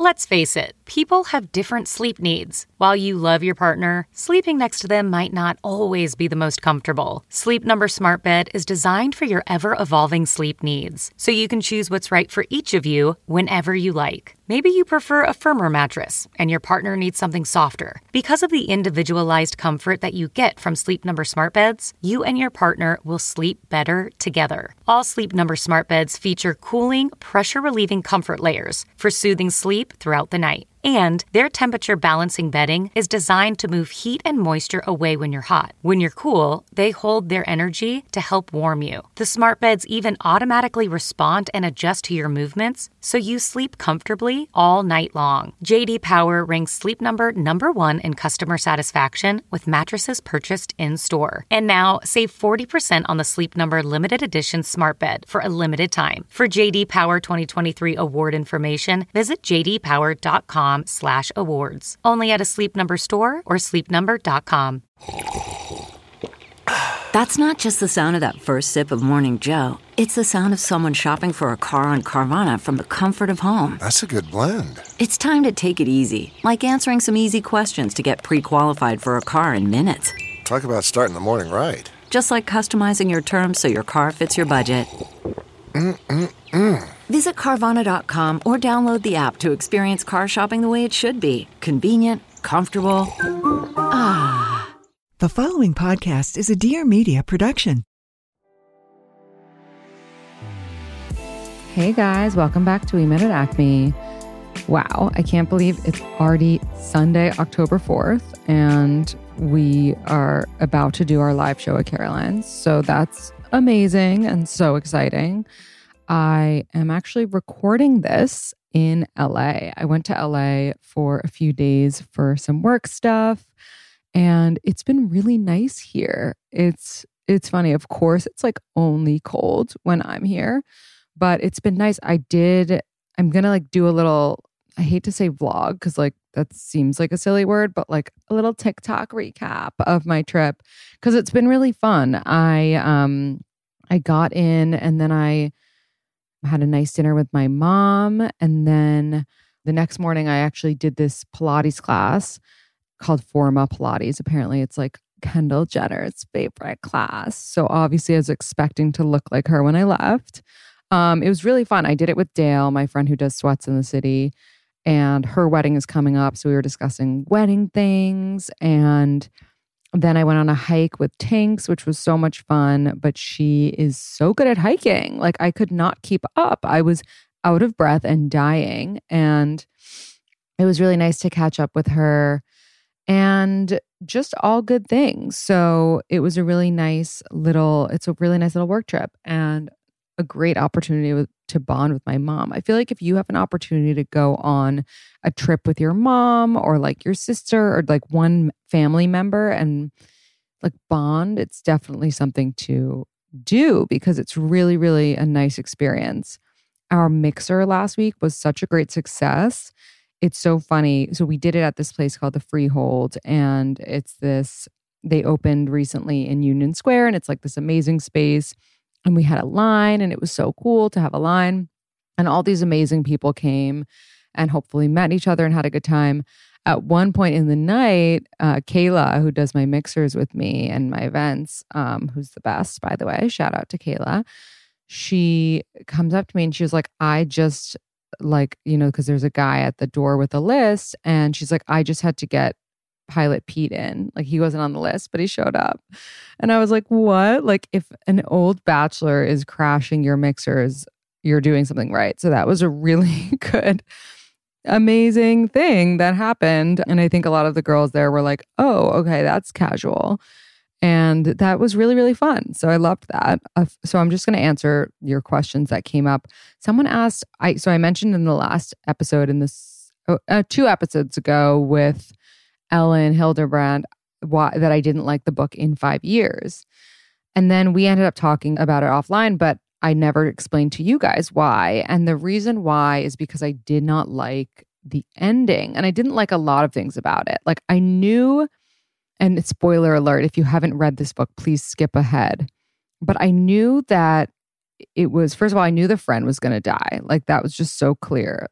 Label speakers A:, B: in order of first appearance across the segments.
A: Let's face it, people have different sleep needs. While you love your partner, sleeping next to them might not always be the most comfortable. Sleep Number Smart Bed is designed for your ever-evolving sleep needs, so you can choose what's right for each of you whenever you like. Maybe you prefer a firmer mattress and your partner needs something softer. Because of the individualized comfort that you get from Sleep Number Smart Beds, you and your partner will sleep better together. All Sleep Number Smart Beds feature cooling, pressure-relieving comfort layers for soothing sleep throughout the night. And their temperature balancing bedding is designed to move heat and moisture away when you're hot. When you're cool, they hold their energy to help warm you. The smart beds even automatically respond and adjust to your movements, so you sleep comfortably all night long. J.D. Power ranks Sleep Number #1 in customer satisfaction with mattresses purchased in-store. And now, save 40% on the Sleep Number limited edition smart bed for a limited time. For J.D. Power 2023 award information, visit jdpower.com/awards. Only at a Sleep Number store or sleepnumber.com.
B: That's not just the sound of that first sip of Morning Joe. It's the sound of someone shopping for a car on Carvana from the comfort of home.
C: That's a good blend.
B: It's time to take it easy, like answering some easy questions to get pre-qualified for a car in minutes.
C: Talk about starting the morning right.
B: Just like customizing your terms so your car fits your budget. Visit Carvana.com or download the app to experience car shopping the way it should be. Convenient, comfortable. Ah.
D: The following podcast is a Dear Media production.
E: Hey guys, welcome back to We Met at Acme. Wow, I can't believe it's already Sunday, October 4th, and we are about to do our live show at Caroline's. So that's amazing and so exciting. I am actually recording this in LA. I went to LA for a few days for some work stuff, and it's been really nice here. It's funny. Of course, it's like only cold when I'm here, but it's been nice. I'm going to like do a little, I hate to say vlog because like that seems like a silly word, but like a little TikTok recap of my trip because it's been really fun. I got in and then I had a nice dinner with my mom. And then the next morning, I actually did this Pilates class called Forma Pilates. Apparently, it's like Kendall Jenner's favorite class. So obviously, I was expecting to look like her when I left. It was really fun. I did it with Dale, my friend who does Sweats in the City. And her wedding is coming up. So we were discussing wedding things. And then I went on a hike with Tinks, which was so much fun, but she is so good at hiking. Like I could not keep up. I was out of breath and dying. And it was really nice to catch up with her and just all good things. So it was a really nice little work trip and a great opportunity to bond with my mom. I feel like if you have an opportunity to go on a trip with your mom or like your sister or like one family member and like bond, it's definitely something to do because it's really, really a nice experience. Our mixer last week was such a great success. It's so funny. So we did it at this place called the Freehold, and they opened recently in Union Square, and it's like this amazing space. And we had a line, and it was so cool to have a line. And all these amazing people came and hopefully met each other and had a good time. At one point in the night, Kayla, who does my mixers with me and my events, who's the best, by the way, shout out to Kayla. She comes up to me and she was like, I just like, because there's a guy at the door with a list. And she's like, I just had to get Pilot Pete in. Like he wasn't on the list, but he showed up. And I was like, what? Like if an old bachelor is crashing your mixers, you're doing something right. So that was a really good, amazing thing that happened. And I think a lot of the girls there were like, oh, okay, that's casual. And that was really, really fun. So I loved that. So I'm just going to answer your questions that came up. Someone asked, I mentioned in the last episode two episodes ago with Ellen Hildebrand that I didn't like the book In 5 Years. And then we ended up talking about it offline, but I never explained to you guys why. And the reason why is because I did not like the ending. And I didn't like a lot of things about it. Like I knew, and spoiler alert, if you haven't read this book, please skip ahead. But I knew that it was, first of all, I knew the friend was going to die. Like that was just so clear. Like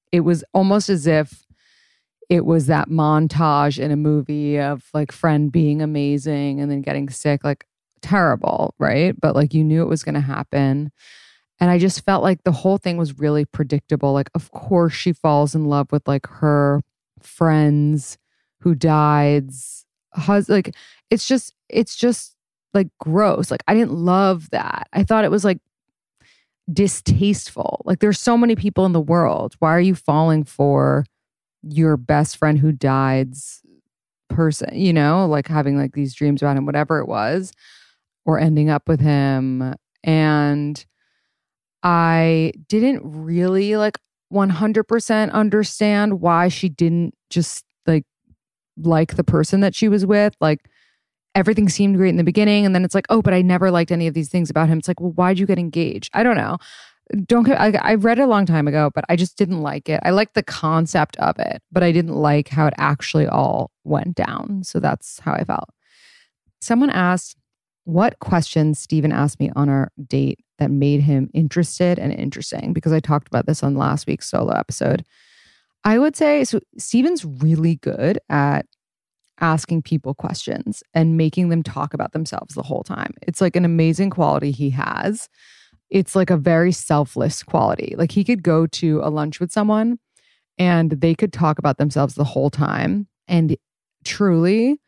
E: it was almost as if it was that montage in a movie of like friend being amazing and then getting sick, like terrible, right? But like you knew it was going to happen. And I just felt like the whole thing was really predictable. Like, of course she falls in love with like her friends who died. Like, it's just like gross. Like, I didn't love that. I thought it was like distasteful. Like, there's so many people in the world. Why are you falling for your best friend who died's person, you know, like having like these dreams about him, whatever it was, or ending up with him. And I didn't really like 100% understand why she didn't just like the person that she was with. Like everything seemed great in the beginning. And then it's like, oh, but I never liked any of these things about him. It's like, well, why'd you get engaged? I don't know. I read it a long time ago, but I just didn't like it. I liked the concept of it, but I didn't like how it actually all went down. So that's how I felt. Someone asked what questions Steven asked me on our date that made him interested and interesting, because I talked about this on last week's solo episode. I would say, so Steven's really good at asking people questions and making them talk about themselves the whole time. It's like an amazing quality he has. It's like a very selfless quality. Like he could go to a lunch with someone and they could talk about themselves the whole time. And truly,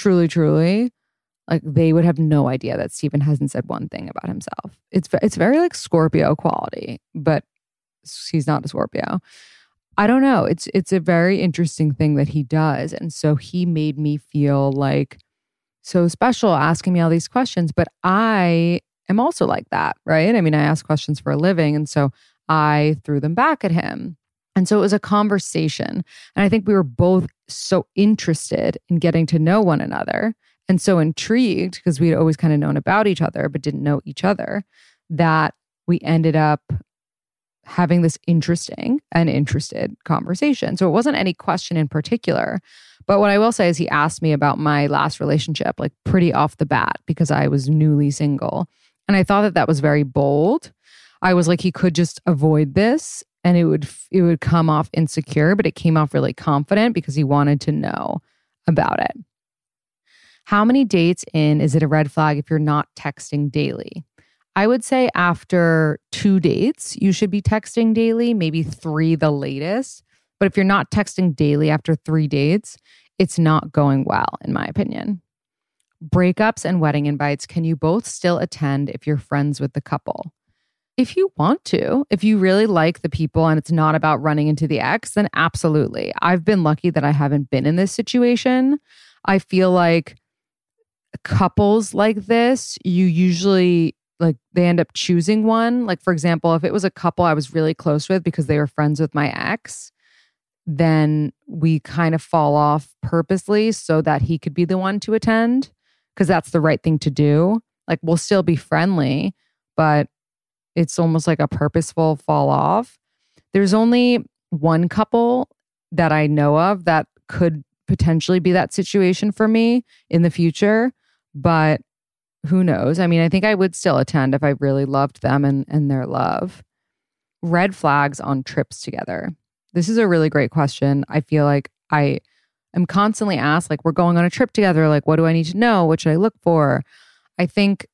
E: like they would have no idea that Steven hasn't said one thing about himself. It's very like Scorpio quality, but he's not a Scorpio. I don't know. It's a very interesting thing that he does. And so he made me feel like so special asking me all these questions, but I am also like that, right? I mean, I ask questions for a living. And so I threw them back at him. And so it was a conversation. And I think we were both so interested in getting to know one another and so intrigued because we'd always kind of known about each other, but didn't know each other, that we ended up having this interesting and interested conversation. So it wasn't any question in particular. But what I will say is he asked me about my last relationship, like pretty off the bat, because I was newly single. And I thought that was very bold. I was like, he could just avoid this and it would come off insecure, but it came off really confident because he wanted to know about it. How many dates in is it a red flag if you're not texting daily? I would say after 2 dates, you should be texting daily, maybe 3 the latest. But if you're not texting daily after 3 dates, it's not going well, in my opinion. Breakups and wedding invites, can you both still attend if you're friends with the couple? If you want to, if you really like the people and it's not about running into the ex, then absolutely. I've been lucky that I haven't been in this situation. I feel like couples like this, you usually like they end up choosing one. Like, for example, if it was a couple I was really close with because they were friends with my ex, then we kind of fall off purposely so that he could be the one to attend because that's the right thing to do. Like, we'll still be friendly, but it's almost like a purposeful fall off. There's only one couple that I know of that could potentially be that situation for me in the future, but who knows? I mean, I think I would still attend if I really loved them and their love. Red flags on trips together. This is a really great question. I feel like I am constantly asked, like, we're going on a trip together. Like, what do I need to know? What should I look for? I think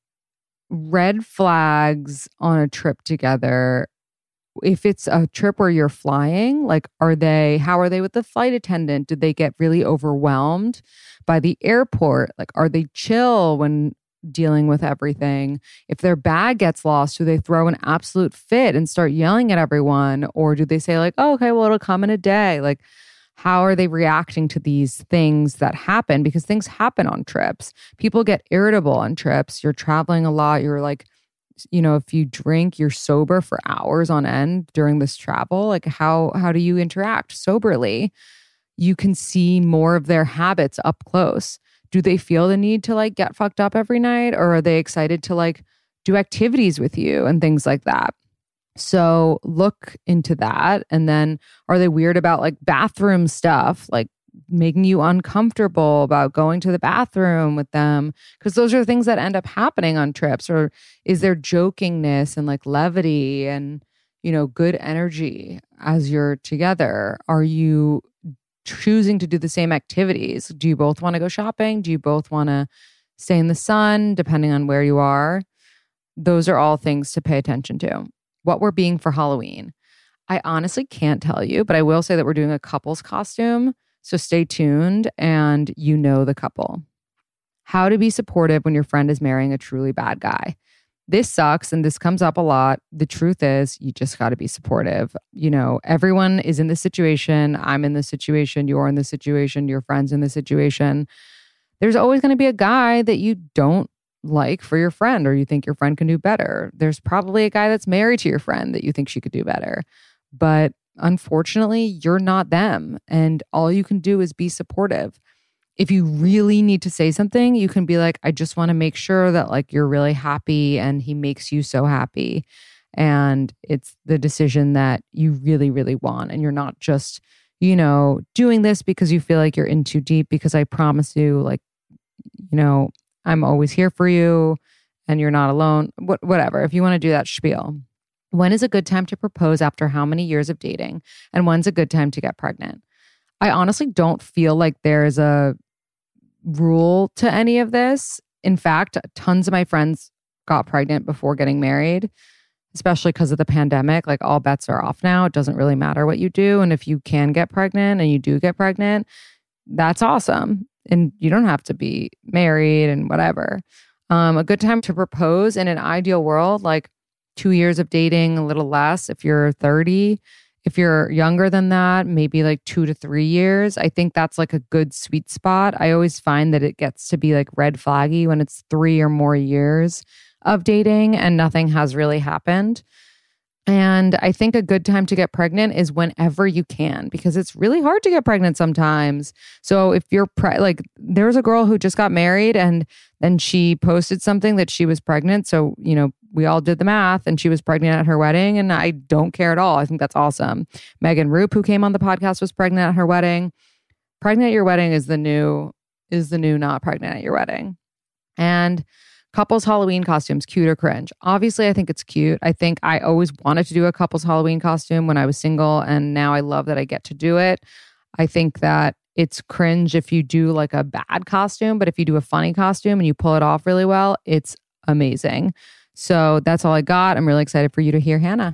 E: red flags on a trip together, if it's a trip where you're flying, like, how are they with the flight attendant? Did they get really overwhelmed by the airport? Like, are they chill when dealing with everything? If their bag gets lost, do they throw an absolute fit and start yelling at everyone? Or do they say like, oh, okay, well, it'll come in a day? Like, how are they reacting to these things that happen? Because things happen on trips. People get irritable on trips. You're traveling a lot. You're like, you know, if you drink, you're sober for hours on end during this travel. Like, how do you interact soberly? You can see more of their habits up close. Do they feel the need to like get fucked up every night? Or are they excited to like do activities with you and things like that? So look into that. And then are they weird about like bathroom stuff, like making you uncomfortable about going to the bathroom with them? Because those are things that end up happening on trips. Or is there jokingness and like levity and, good energy as you're together? Are you choosing to do the same activities? Do you both want to go shopping? Do you both want to stay in the sun, depending on where you are? Those are all things to pay attention to. What we're being for Halloween. I honestly can't tell you, but I will say that we're doing a couple's costume. So stay tuned and the couple. How to be supportive when your friend is marrying a truly bad guy. This sucks and this comes up a lot. The truth is you just got to be supportive. Everyone is in this situation. I'm in this situation. You're in this situation. Your friend's in this situation. There's always going to be a guy that you don't like for your friend or you think your friend can do better. There's probably a guy that's married to your friend that you think she could do better. But unfortunately, you're not them. And all you can do is be supportive. If you really need to say something, you can be like, I just want to make sure that you're really happy and he makes you so happy. And it's the decision that you really, really want. And you're not just, doing this because you feel like you're in too deep, because I promise you, I'm always here for you and you're not alone. Whatever. If you want to do that spiel. When is a good time to propose after how many years of dating? And when's a good time to get pregnant? I honestly don't feel like there's a rule to any of this. In fact, tons of my friends got pregnant before getting married, especially because of the pandemic. All bets are off now. It doesn't really matter what you do. And if you can get pregnant and you do get pregnant, that's awesome. And you don't have to be married and whatever. A good time to propose in an ideal world, 2 years of dating, a little less if you're 30. If you're younger than that, maybe 2 to 3 years. I think that's a good sweet spot. I always find that it gets to be red flaggy when it's 3 or more years of dating and nothing has really happened. And I think a good time to get pregnant is whenever you can, because it's really hard to get pregnant sometimes. So if you're there's a girl who just got married and then she posted something that she was pregnant. So, we all did the math and she was pregnant at her wedding, and I don't care at all. I think that's awesome. Megan Roop, who came on the podcast, was pregnant at her wedding. Pregnant at your wedding is the new not pregnant at your wedding. And couples Halloween costumes, cute or cringe? Obviously, I think it's cute. I think I always wanted to do a couples Halloween costume when I was single, and now I love that I get to do it. I think that it's cringe if you do a bad costume, but if you do a funny costume and you pull it off really well, it's amazing. So that's all I got. I'm really excited for you to hear Hannah.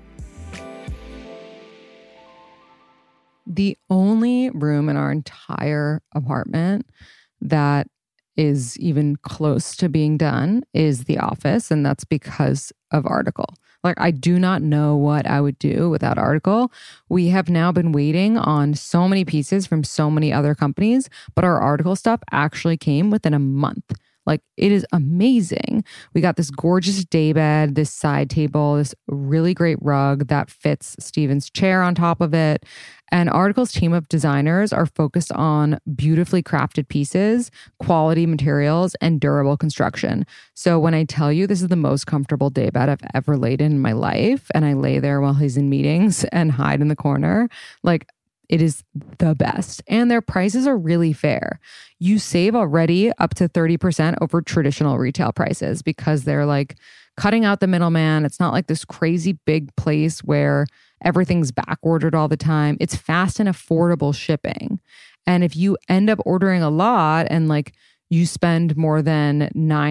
E: The only room in our entire apartment that is even close to being done is the office, and that's because of Article. I do not know what I would do without Article. We have now been waiting on so many pieces from so many other companies, but our Article stuff actually came within a month. It is amazing. We got this gorgeous daybed, this side table, this really great rug that fits Steven's chair on top of it. And Article's team of designers are focused on beautifully crafted pieces, quality materials, and durable construction. So when I tell you this is the most comfortable daybed I've ever laid in my life, and I lay there while he's in meetings and hide in the corner, it is the best. And their prices are really fair. You save already up to 30% over traditional retail prices because they're cutting out the middleman. It's not this crazy big place where everything's back ordered all the time. It's fast and affordable shipping. And if you end up ordering a lot and you spend more than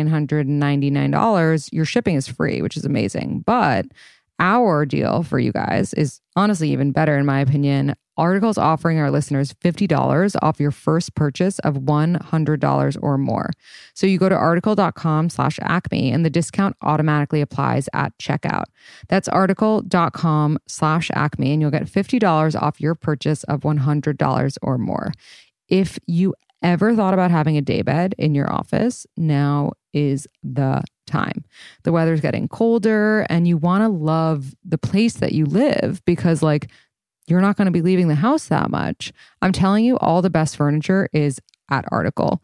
E: $999, your shipping is free, which is amazing. But our deal for you guys is honestly even better in my opinion. Article's offering our listeners $50 off your first purchase of $100 or more. So you go to article.com/acme and the discount automatically applies at checkout. That's article.com/acme and you'll get $50 off your purchase of $100 or more. If you ever thought about having a daybed in your office, now is the time. The weather's getting colder and you want to love the place that you live because you're not going to be leaving the house that much. I'm telling you, all the best furniture is at Article.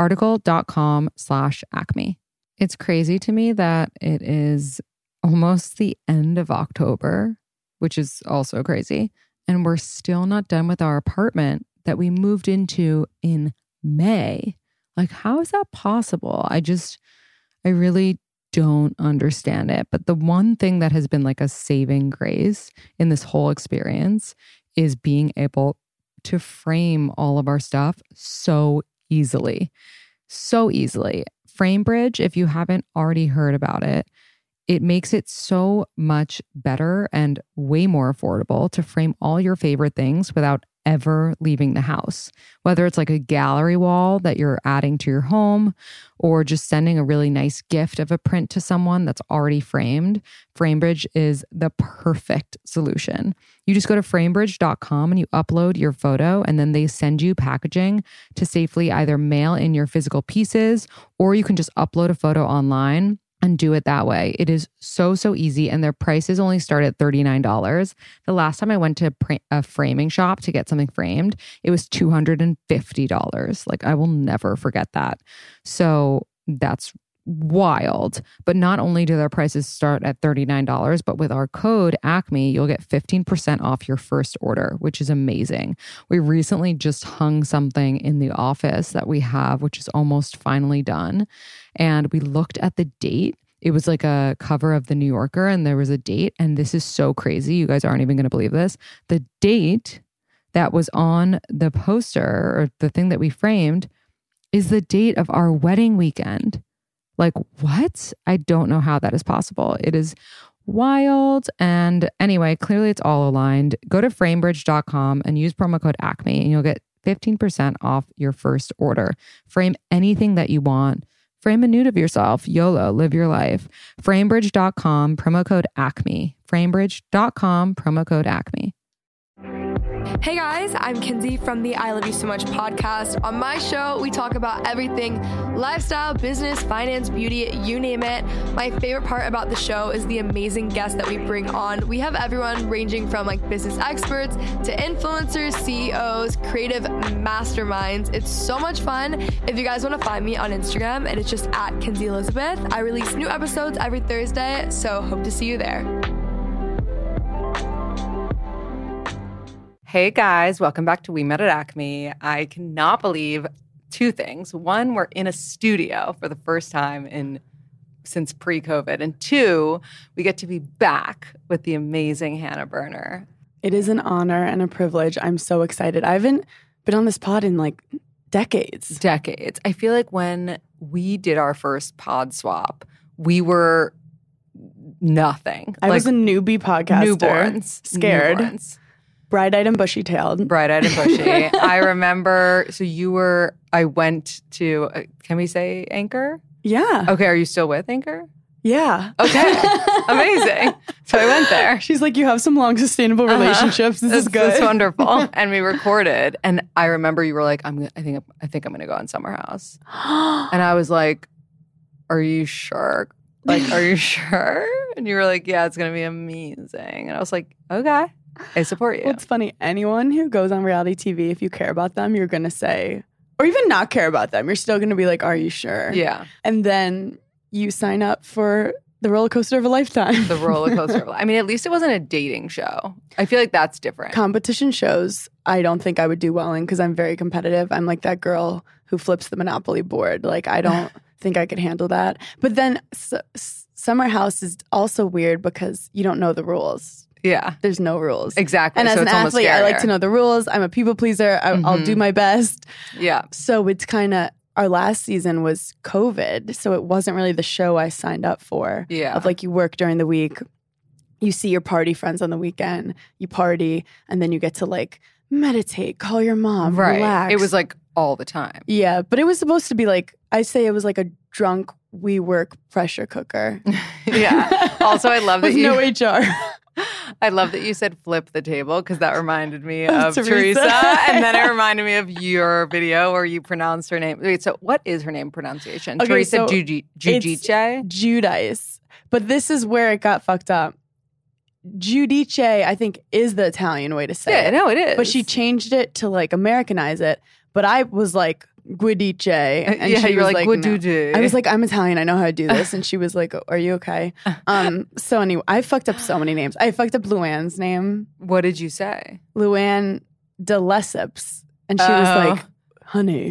E: Article.com/acme. It's crazy to me that it is almost the end of October, which is also crazy. And we're still not done with our apartment that we moved into in May. How is that possible? I really don't understand it. But the one thing that has been like a saving grace in this whole experience is being able to frame all of our stuff so easily. So easily. FrameBridge, if you haven't already heard about it, it makes it so much better and way more affordable to frame all your favorite things without ever leaving the house. Whether it's like a gallery wall that you're adding to your home or just sending a really nice gift of a print to someone that's already framed, FrameBridge is the perfect solution. You just go to framebridge.com and you upload your photo, and then they send you packaging to safely either mail in your physical pieces, or you can just upload a photo online and do it that way. It is so easy, and their prices only start at $39. The last time I went to a framing shop to get something framed, it was $250. Like, I will never forget that. So that's wild. But not only do their prices start at $39, but with our code ACME, you'll get 15% off your first order, which is amazing. We recently just hung something in the office that we have, which is almost finally done. And we looked at the date. It was like a cover of the New Yorker, and there was a date. And this is so crazy. You guys aren't even going to believe this. The date that was on the poster, or the thing that we framed, is the date of our wedding weekend. Like, what? I don't know how that is possible. It is wild. And anyway, clearly it's all aligned. Go to framebridge.com and use promo code ACME, and you'll get 15% off your first order. Frame anything that you want. Frame a nude of yourself. YOLO, live your life. Framebridge.com, promo code ACME. Framebridge.com, promo code ACME.
F: Hey guys, I'm Kinsey from the I Love You So Much podcast. On my show, we talk about everything lifestyle, business, finance, beauty, you name it. My favorite part about the show is the amazing guests that we bring on. We have everyone ranging from like business experts to influencers, CEOs, creative masterminds. It's so much fun. If you guys want to find me on Instagram, and it's just at Kinsey Elizabeth. I release new episodes every Thursday, so hope to see you there.
E: Hey guys, welcome back to We Met at Acme. I cannot believe two things. One, we're in a studio for the first time since pre-COVID. And two, we get to be back with the amazing Hannah Berner.
G: It is an honor and a privilege. I'm so excited. I haven't been on this pod in like decades.
E: I feel like when we did our first pod swap, we were nothing.
G: I was a newbie podcaster.
E: Newborns.
G: Scared.
E: Newborns.
G: Bright-eyed and bushy-tailed.
E: Bright-eyed and bushy. I remember, I went to, can we say Anchor?
G: Yeah.
E: Okay, are you still with Anchor?
G: Yeah.
E: Okay, amazing. So I went there.
G: She's like, you have some long, sustainable relationships. This is good.
E: It's wonderful. And we recorded, and I remember you were like, I think I'm going to go on Summer House. And I was like, are you sure? Like, are you sure? And you were like, yeah, it's going to be amazing. And I was like, okay. I support you.
G: Well, it's funny. Anyone who goes on reality TV, if you care about them, you're going to say, or even not care about them, you're still going to be like, are you sure?
E: Yeah.
G: And then you sign up for the roller coaster of a lifetime.
E: The roller coaster of a lifetime. I mean, at least it wasn't a dating show. I feel like that's different.
G: Competition shows, I don't think I would do well in because I'm very competitive. I'm like that girl who flips the Monopoly board. Like, I don't think I could handle that. But then Summer House is also weird because you don't know the rules.
E: Yeah.
G: There's no rules.
E: Exactly.
G: And as an athlete, I like to know the rules. I'm a people pleaser. I'll do my best.
E: Yeah.
G: So it's kind of, our last season was COVID. So it wasn't really the show I signed up for.
E: Yeah.
G: Of like, you work during the week, you see your party friends on the weekend, you party, and then you get to like meditate, call your mom, relax.
E: It was like all the time.
G: Yeah. But it was supposed to be like, I say it was like a drunk WeWork pressure cooker.
E: Yeah. Also, I love that
G: with no HR.
E: I love that you said flip the table because that reminded me of Teresa. And then it reminded me of your video where you pronounced her name. Wait, so what is her name pronunciation?
G: Okay,
E: Teresa
G: so
E: Giudice?
G: Giudice. But this is where it got fucked up. Giudice, I think, is the Italian way to say it.
E: Yeah, no, it is.
G: But she changed it to like Americanize it. But I was like, Guidice. And
E: yeah,
G: she
E: you were
G: was
E: like,
G: no. I was like, I'm Italian. I know how to do this. And she was like, are you okay? So anyway, I fucked up so many names. I fucked up Luann's name.
E: What did you say?
G: Luann de Lesseps. And she was like, honey.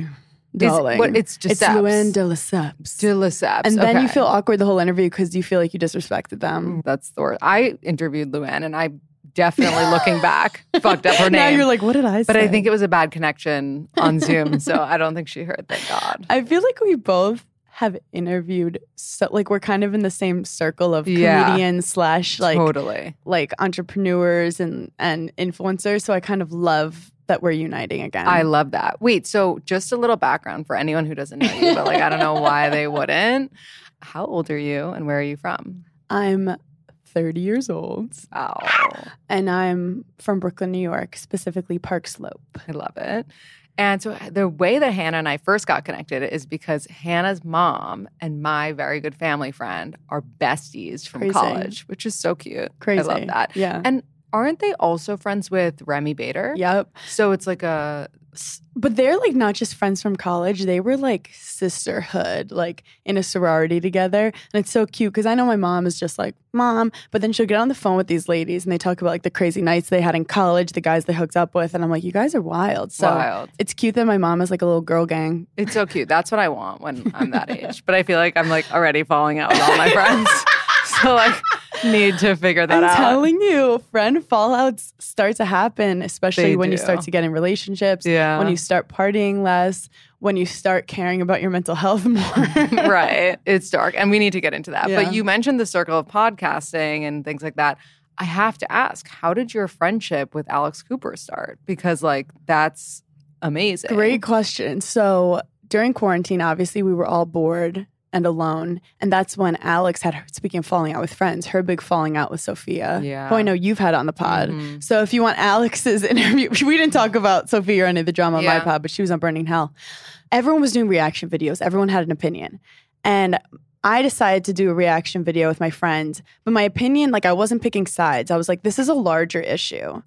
G: darling.
E: It's
G: It's Luann de Lesseps.
E: De Lesseps.
G: And then you
E: okay.
G: feel awkward the whole interview because you feel like you disrespected them.
E: That's the word. I interviewed Luann, and I definitely, looking back, fucked up her name.
G: Now you're like, what did I say?
E: But I think it was a bad connection on Zoom, so I don't think she heard, thank God.
G: I feel like we both have interviewed, so like we're kind of in the same circle of comedians /
E: Totally.
G: like entrepreneurs and influencers. So I kind of love that we're uniting again.
E: I love that. Wait, so just a little background for anyone who doesn't know you, but like I don't know why they wouldn't. How old are you and where are you from?
G: I'm 30 years old.
E: Oh,
G: And I'm from Brooklyn, New York, specifically Park Slope.
E: I love it. And so the way that Hannah and I first got connected is because Hannah's mom and my very good family friend are besties from
G: Crazy.
E: college, which is so cute.
G: Crazy.
E: I love that.
G: Yeah.
E: And aren't they also friends with Remy Bader?
G: Yep.
E: So it's like a...
G: But they're like not just friends from college. They were like sisterhood, like in a sorority together. And it's so cute because I know my mom is just like, Mom. But then she'll get on the phone with these ladies and they talk about like the crazy nights they had in college, the guys they hooked up with. And I'm like, you guys are wild. So
E: Wild.
G: It's cute that my mom is like a little girl gang.
E: It's so cute. That's what I want when I'm that age. But I feel like I'm like already falling out with all my friends. So like need to figure that out.
G: I'm telling you, friend fallouts start to happen, especially
E: They
G: when you
E: do.
G: start to get in relationships,
E: Yeah.
G: when you start partying less, when you start caring about your mental health more.
E: Right. It's dark. And we need to get into that.
G: Yeah.
E: But you mentioned the circle of podcasting and things like that. I have to ask, how did your friendship with Alex Cooper start? Because like that's amazing.
G: Great question. So during quarantine, obviously we were all bored and alone. And that's when Alex had, speaking of falling out with friends, her big falling out with Sophia,
E: Yeah.
G: who I know you've had on the pod. So if you want Alex's interview, we didn't talk about Sophia or any of the drama on my
E: Yeah.
G: pod, but she was on Burning Hell. Everyone was doing reaction videos. Everyone had an opinion. And I decided to do a reaction video with my friend. But my opinion, like I wasn't picking sides. I was like, this is a larger issue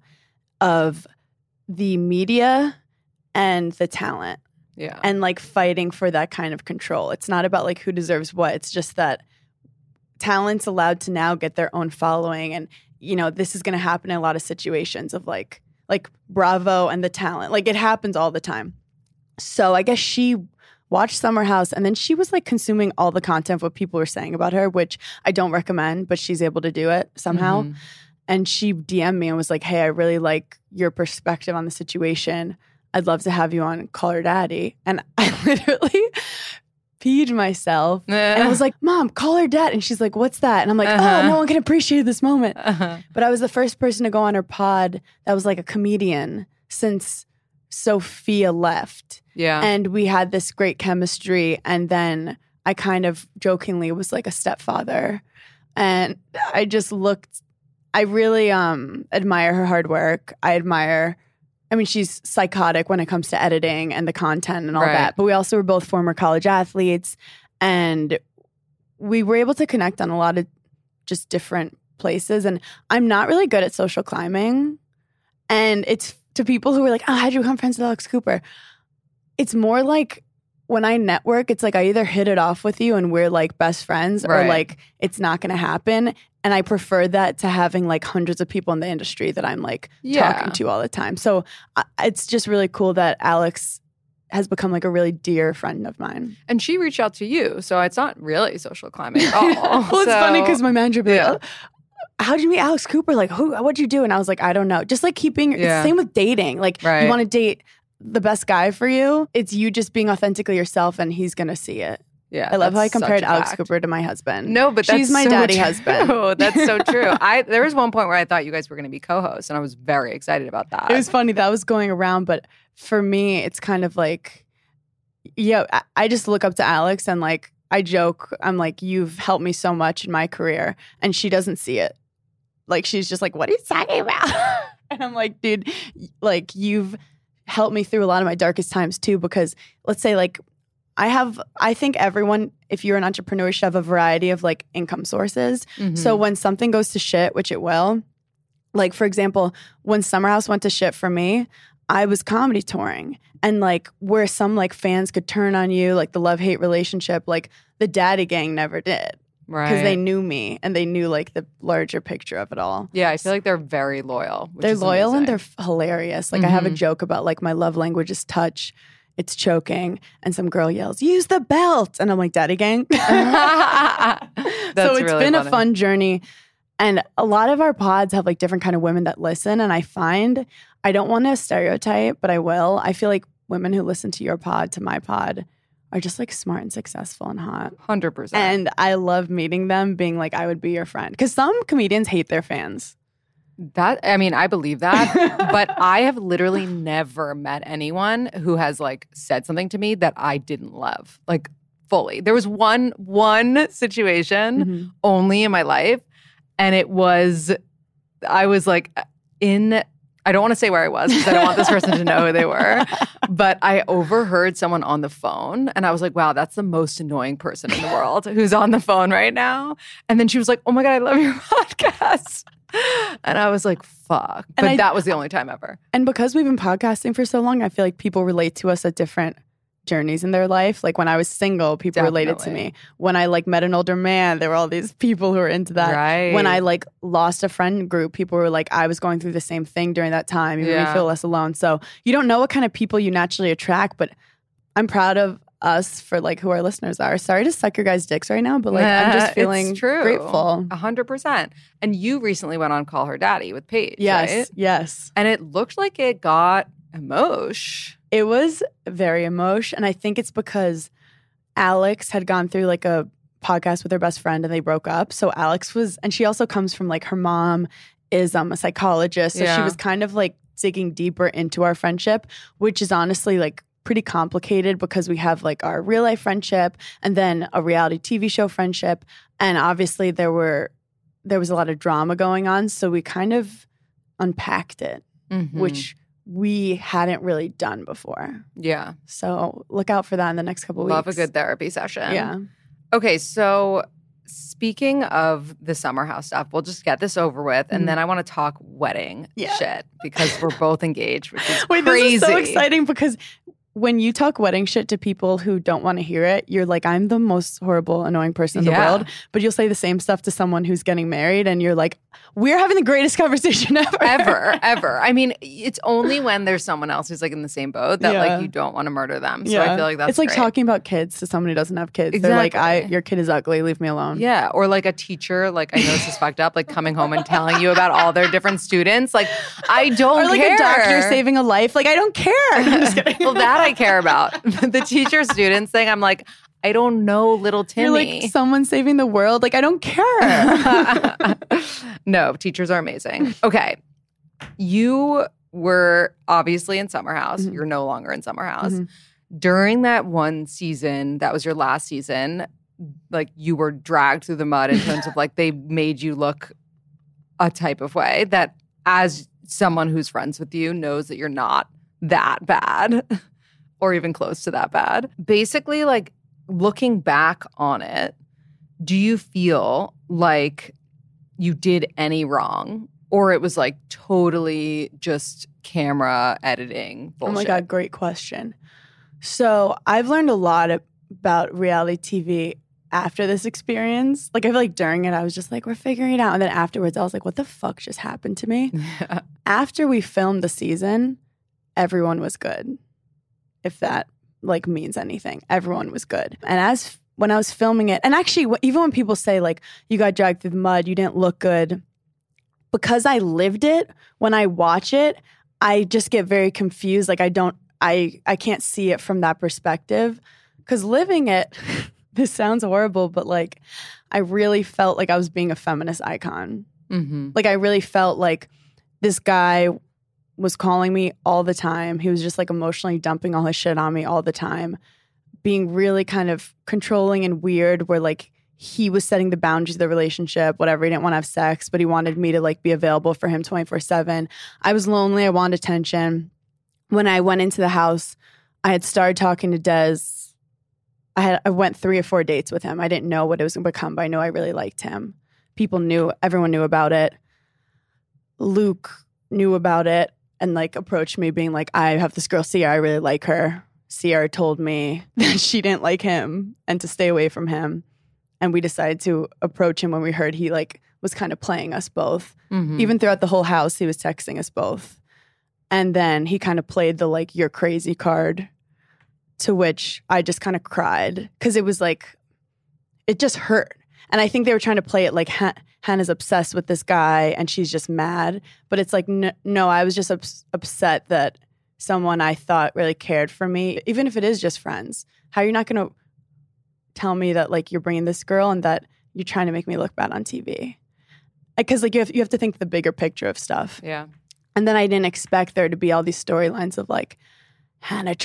G: of the media and the talent.
E: Yeah.
G: And like fighting for that kind of control. It's not about like who deserves what. It's just that talent's allowed to now get their own following. And, you know, this is going to happen in a lot of situations of like Bravo and the talent. Like it happens all the time. So I guess she watched Summer House and then she was like consuming all the content of what people were saying about her, which I don't recommend, but she's able to do it somehow.
E: Mhm.
G: And she DM'd me and was like, hey, I really like your perspective on the situation. I'd love to have you on Call Her Daddy. And I literally peed myself and I was like, Mom, call her dad. And she's like, what's that? And I'm like, oh, no one can appreciate this moment. But I was the first person to go on her pod that was like a comedian since Sophia left.
E: Yeah.
G: And we had this great chemistry. And then I kind of jokingly was like a stepfather. And I just looked, I really admire her hard work. I mean, she's psychotic when it comes to editing and the content and all
E: Right.
G: that. But we also were both former college athletes. And we were able to connect on a lot of just different places. And I'm not really good at social climbing. And it's to people who are like, oh, how'd you become friends with Alex Cooper? It's more like when I network, it's like I either hit it off with you and we're like best friends
E: Right.
G: or like it's not going to happen. And I prefer that to having like hundreds of people in the industry that I'm like talking to all the time. So it's just really cool that Alex has become like a really dear friend of mine.
E: And she reached out to you, so it's not really social climbing at all.
G: Well, it's funny because my manager would be
E: Yeah.
G: like, how'd you meet Alex Cooper? Like, what'd you do? And I was like, I don't know. Just like keeping, it's the same with dating. Like,
E: Right.
G: you want to date the best guy for you. It's you just being authentically yourself and he's going to see it.
E: Yeah,
G: I love how I
E: that's such
G: compared
E: a
G: Alex
E: fact.
G: Cooper to my husband.
E: No, but
G: she's
E: that's
G: my
E: so
G: daddy
E: true.
G: husband.
E: That's so true. There was one point where I thought you guys were going to be co-hosts, and I was very excited about that.
G: It was funny. That was going around. But for me, it's kind of like, I just look up to Alex and like, I joke. I'm like, you've helped me so much in my career. And she doesn't see it. Like, she's just like, what are you talking about? And I'm like, dude, like, you've helped me through a lot of my darkest times too. Because let's say like, I think everyone, if you're an entrepreneur, should have a variety of like income sources.
E: Mhm.
G: So when something goes to shit, which it will, like for example, when Summer House went to shit for me, I was comedy touring. And like where some like fans could turn on you, like the love-hate relationship, like the Daddy Gang never did.
E: right?
G: Because they knew me and they knew like the larger picture of it all.
E: Yeah, I feel like they're very loyal. Which
G: They're
E: is
G: loyal and
E: amazing.
G: they're hilarious. Like I have a
E: Mhm.
G: joke about like my love language is touch. it's choking, and some girl yells, "Use the belt," and I'm like, "Daddy gang." So it's
E: really
G: been
E: funny.
G: a fun journey. And a lot of our pods have like different kind of women that listen. And I find, I don't want to stereotype, but I will. I feel like women who listen to your pod, to my pod, are just like smart and successful and hot.
E: 100%.
G: And I love meeting them, being like, I would be your friend. Because some comedians hate their fans.
E: I believe that. But I have literally never met anyone who has like said something to me that I didn't love. Like fully. There was one situation only in my life. And it was, I was like I don't want to say where I was because I don't want this person to know who they were. But I overheard someone on the phone and I was like, wow, that's the most annoying person in the world who's on the phone right now. And then she was like, oh my God, I love your podcast. And I was like, fuck. But that was the only time ever.
G: And because we've been podcasting for so long, I feel like people relate to us at different journeys in their life. Like when I was single, people related to me. When I like met an older man, there were all these people who were into that.
E: Right.
G: When I like lost a friend group, people were like, I was going through the same thing during that time. You made me feel less alone. So you don't know what kind of people you naturally attract, but I'm proud of us for like who our listeners are. Sorry to suck your guys' dicks right now, but like I'm just feeling grateful.
E: 100%. And you recently went on Call Her Daddy with Paige,
G: Yes,
E: right?
G: yes.
E: And it looked like it got emotion.
G: It was very emotional. And I think it's because Alex had gone through like a podcast with her best friend and they broke up. So Alex was, and she also comes from like her mom is a psychologist. So she was kind of like digging deeper into our friendship, which is honestly like pretty complicated because we have like our real life friendship and then a reality TV show friendship. And obviously there was a lot of drama going on. So we kind of unpacked it, which we hadn't really done before.
E: Yeah.
G: So look out for that in the next couple of weeks.
E: Love a good therapy session.
G: Yeah.
E: Okay, so speaking of the summer house stuff, we'll just get this over with, and then I want to talk wedding shit because we're both engaged, which is
G: Wait,
E: crazy.
G: this is so exciting because when you talk wedding shit to people who don't want to hear it, you're like, I'm the most horrible, annoying person in the world. But you'll say the same stuff to someone who's getting married and you're like, we're having the greatest conversation ever.
E: Ever. I mean, it's only when there's someone else who's like in the same boat that like you don't want to murder them. So I feel like that's
G: it's like
E: great.
G: talking about kids to someone who doesn't have kids.
E: Exactly.
G: They're like, your kid is ugly, leave me alone.
E: Yeah, or like a teacher, like I know this is fucked up, like coming home and telling you about all their different students. Like, I don't care.
G: Or like a doctor saving a life. Like, I don't care. I'm just kidding.
E: Well, that I care about. The teacher-students thing, I'm like, I don't know little Timmy.
G: You're like, someone saving the world? Like, I don't care.
E: No, teachers are amazing. Okay. You were obviously in Summer House. You're no longer in Summer House. During that one season, that was your last season, like you were dragged through the mud in terms of like they made you look a type of way that as someone who's friends with you knows that you're not that bad or even close to that bad. Basically, like looking back on it, do you feel like you did any wrong or it was like totally just camera editing bullshit?
G: Oh my God, great question. So I've learned a lot about reality TV after this experience. Like I feel like during it, I was just like, we're figuring it out. And then afterwards, I was like, what the fuck just happened to me? After we filmed the season, everyone was good. If that like means anything, everyone was good. And when I was filming it, and actually even when people say like, you got dragged through the mud, you didn't look good, because I lived it, when I watch it, I just get very confused. Like I can't see it from that perspective. Because living it, this sounds horrible, but like I really felt like I was being a feminist icon. Like I really felt like this guy was calling me all the time. He was just like emotionally dumping all his shit on me all the time, being really kind of controlling and weird, where like he was setting the boundaries of the relationship, whatever. He didn't want to have sex, but he wanted me to like be available for him 24/7. I was lonely. I wanted attention. When I went into the house, I had started talking to Des. I went 3 or 4 dates with him. I didn't know what it was going to become, but I know I really liked him. Everyone knew about it. Luke knew about it and like approached me being like, I have this girl, Sierra, I really like her. Sierra told me that she didn't like him and to stay away from him. And we decided to approach him when we heard he like was kind of playing us both. Even throughout the whole house, he was texting us both. And then he kind of played the like, you're crazy card. to which I just kind of cried because it was like, it just hurt. And I think they were trying to play it like Hannah's obsessed with this guy and she's just mad. But it's like, no, I was just upset that someone I thought really cared for me, even if it is just friends. How are you not going to tell me that like you're bringing this girl and that you're trying to make me look bad on TV? Because like you have to think the bigger picture of stuff.
E: Yeah.
G: And then I didn't expect there to be all these storylines of like, Hannah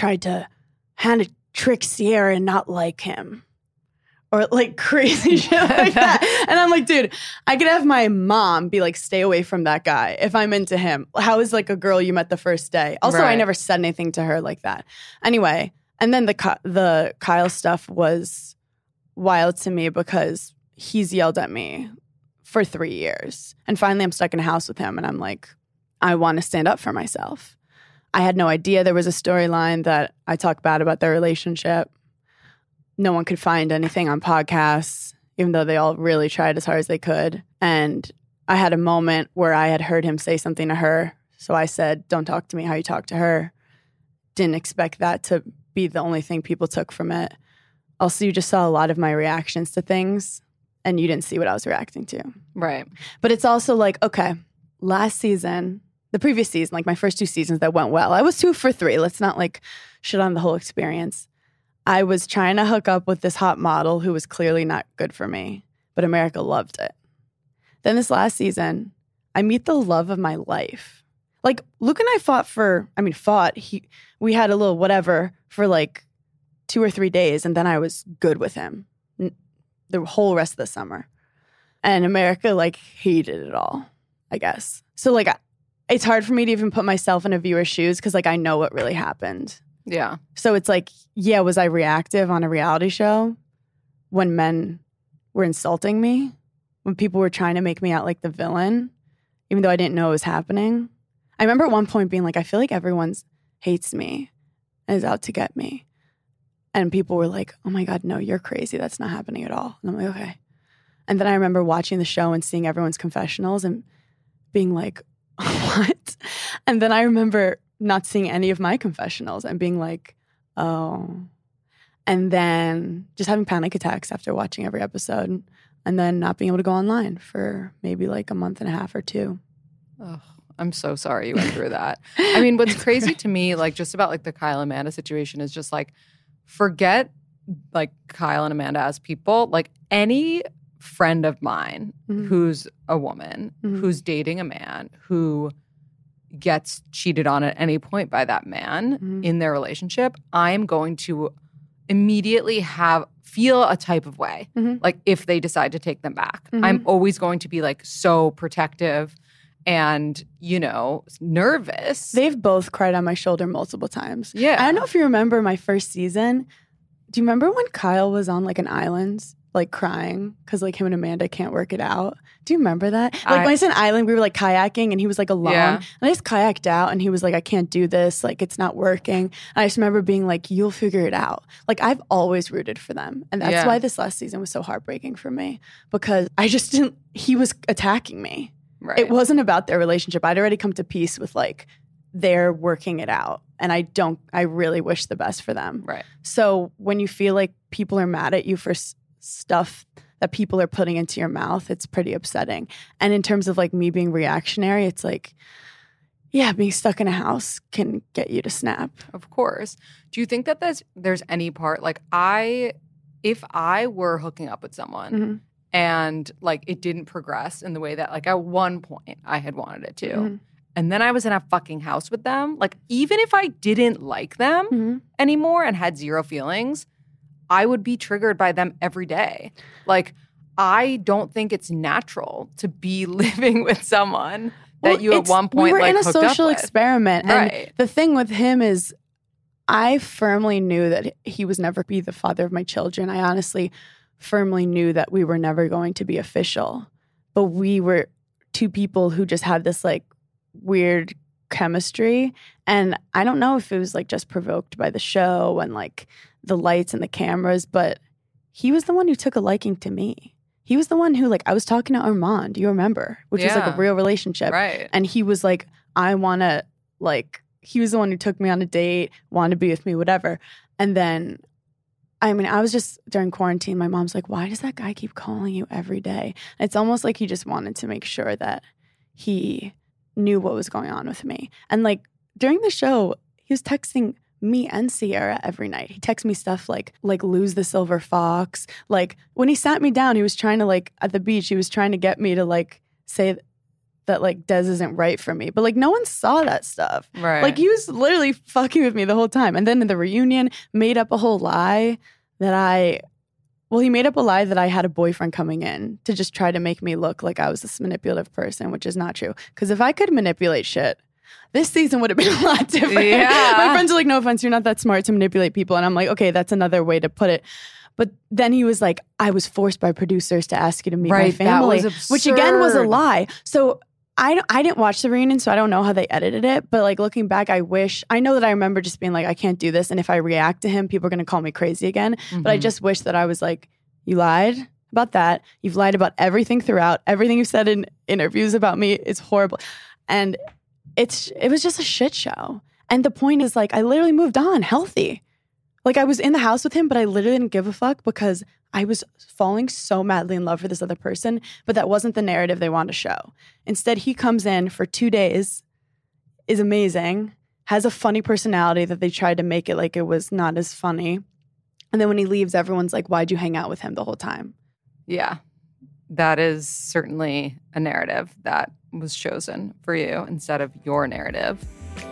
G: tricked Sierra and not like him. Or like crazy shit like that. And I'm like, dude, I could have my mom be like, stay away from that guy if I'm into him. How is like a girl you met the first day? Also, I never said anything to her like that. Anyway, and then the Kyle stuff was wild to me because he's yelled at me for 3 years. And finally I'm stuck in a house with him and I'm like, I want to stand up for myself. I had no idea there was a storyline that I talk bad about their relationship. No one could find anything on podcasts, even though they all really tried as hard as they could. And I had a moment where I had heard him say something to her. So I said, don't talk to me how you talk to her. Didn't expect that to be the only thing people took from it. Also, you just saw a lot of my reactions to things and you didn't see what I was reacting to.
E: Right.
G: But it's also like, okay, last season, the previous season, like my first 2 seasons that went well, I was 2 for 3. Let's not like shit on the whole experience. I was trying to hook up with this hot model who was clearly not good for me, but America loved it. Then this last season, I meet the love of my life. Like Luke and I we had a little whatever for like 2 or 3 days, and then I was good with him the whole rest of the summer. And America like hated it all, I guess. So like it's hard for me to even put myself in a viewer's shoes because like I know what really happened.
E: Yeah.
G: So it's like, yeah, was I reactive on a reality show when men were insulting me? When people were trying to make me out like the villain, even though I didn't know it was happening? I remember at one point being like, I feel like everyone hates me and is out to get me. And people were like, oh my God, no, you're crazy. That's not happening at all. And I'm like, okay. And then I remember watching the show and seeing everyone's confessionals and being like, what? And then I remember not seeing any of my confessionals and being like, oh. And then just having panic attacks after watching every episode and then not being able to go online for maybe like a month and a half or 2.
E: Oh, I'm so sorry you went through that. I mean, what's crazy to me, like just about like the Kyle and Amanda situation is just like, forget like Kyle and Amanda as people. Like any friend of mine who's a woman, who's dating a man, who gets cheated on at any point by that man in their relationship, I am going to immediately feel a type of way, like if they decide to take them back. I'm always going to be like so protective and, nervous.
G: They've both cried on my shoulder multiple times.
E: Yeah.
G: I don't know if you remember my first season. Do you remember when Kyle was on like an island, like crying because like him and Amanda can't work it out? Do you remember that? Like when I said island, we were like kayaking and he was like alone.
E: Yeah.
G: And I just kayaked out and he was like, I can't do this. Like it's not working. And I just remember being like, you'll figure it out. Like I've always rooted for them. And that's why this last season was so heartbreaking for me because I just didn't, he was attacking me.
E: Right.
G: It wasn't about their relationship. I'd already come to peace with like, they're working it out. And I really wish the best for them.
E: Right.
G: So when you feel like people are mad at you for stuff that people are putting into your mouth, it's pretty upsetting. And in terms of like me being reactionary, it's like, yeah, being stuck in a house can get you to snap.
E: Of course. Do you think that there's any part, like if I were hooking up with someone and like it didn't progress in the way that like at one point I had wanted it to, and then I was in a fucking house with them, like even if I didn't like them anymore and had zero feelings, I would be triggered by them every day. Like, I don't think it's natural to be living with someone that you at one point like hooked up with. We were in a social experiment.
G: Right. And the thing with him is I firmly knew that he was never be the father of my children. I honestly firmly knew that we were never going to be official. But we were 2 people who just had this like weird chemistry. And I don't know if it was like just provoked by the show and like the lights and the cameras, but he was the one who took a liking to me. He was the one who like, I was talking to Armand, do you remember? Which was like a real relationship.
E: Right.
G: And he was like, I want to like, he was the one who took me on a date, wanted to be with me, whatever. And then, I mean, I was just during quarantine, my mom's like, why does that guy keep calling you every day? It's almost like he just wanted to make sure that he knew what was going on with me. And like during the show, he was texting me and Sierra every night. He texted me stuff like lose the silver fox. Like when he sat me down, he was trying to like at the beach, he was trying to get me to like say that like Des isn't right for me. But like no one saw that stuff.
E: Right.
G: Like he was literally fucking with me the whole time. And then in the reunion, made up a whole lie that he made up a lie that I had a boyfriend coming in to just try to make me look like I was this manipulative person, which is not true. Because if I could manipulate shit, this season would have been a lot different.
E: Yeah.
G: My friends are like, no offense, you're not that smart to manipulate people. And I'm like, okay, that's another way to put it. But then he was like, I was forced by producers to ask you to meet my family, which again was a lie. So I didn't watch the reunion, so I don't know how they edited it. But like looking back, I know that I remember just being like, I can't do this. And if I react to him, people are going to call me crazy again. Mm-hmm. But I just wish that I was like, you lied about that. You've lied about everything throughout. Everything you said in interviews about me is horrible. And it was just a shit show. And the point is like, I literally moved on healthy. Like I was in the house with him, but I literally didn't give a fuck because I was falling so madly in love for this other person, but that wasn't the narrative they wanted to show. Instead, he comes in for 2 days, is amazing, has a funny personality that they tried to make it like it was not as funny. And then when he leaves, everyone's like, why'd you hang out with him the whole time?
E: Yeah, that is certainly a narrative that was chosen for you instead of your narrative.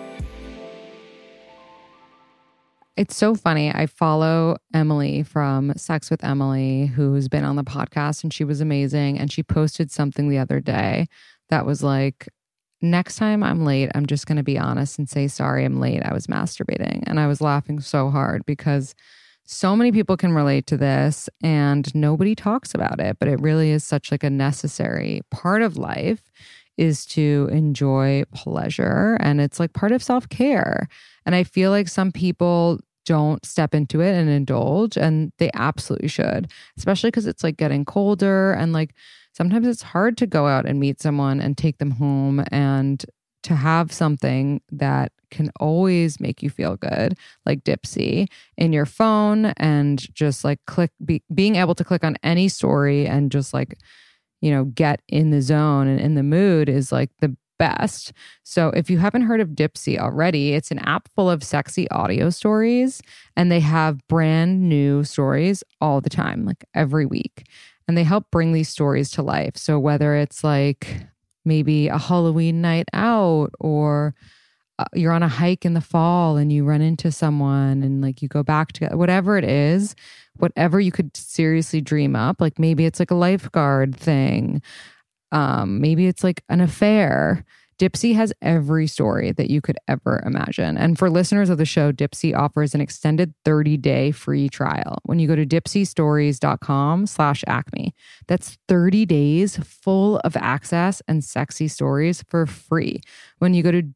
E: It's so funny. I follow Emily from Sex with Emily, who's been on the podcast, and she was amazing. And she posted something the other day that was like, next time I'm late, I'm just going to be honest and say, sorry, I'm late. I was masturbating. And I was laughing so hard because so many people can relate to this and nobody talks about it. But it really is such like a necessary part of life, is to enjoy pleasure. And it's like part of self-care. And I feel like some people don't step into it and indulge, and they absolutely should, especially because it's like getting colder, and like sometimes it's hard to go out and meet someone and take them home, and to have something that can always make you feel good, like Dipsea, in your phone, and just like being able to click on any story and just like, you know, get in the zone and in the mood is like the best. So if you haven't heard of Dipsea already, it's an app full of sexy audio stories, and they have brand new stories all the time, like every week. And they help bring these stories to life. So whether it's like maybe a Halloween night out, or you're on a hike in the fall and you run into someone and like you go back together, whatever it is, whatever you could seriously dream up, like maybe it's like a lifeguard thing. Maybe it's like an affair. Dipsea has every story that you could ever imagine. And for listeners of the show, Dipsea offers an extended 30-day free trial when you go to dipseastories.com/acme. That's 30 days full of access and sexy stories for free when you go to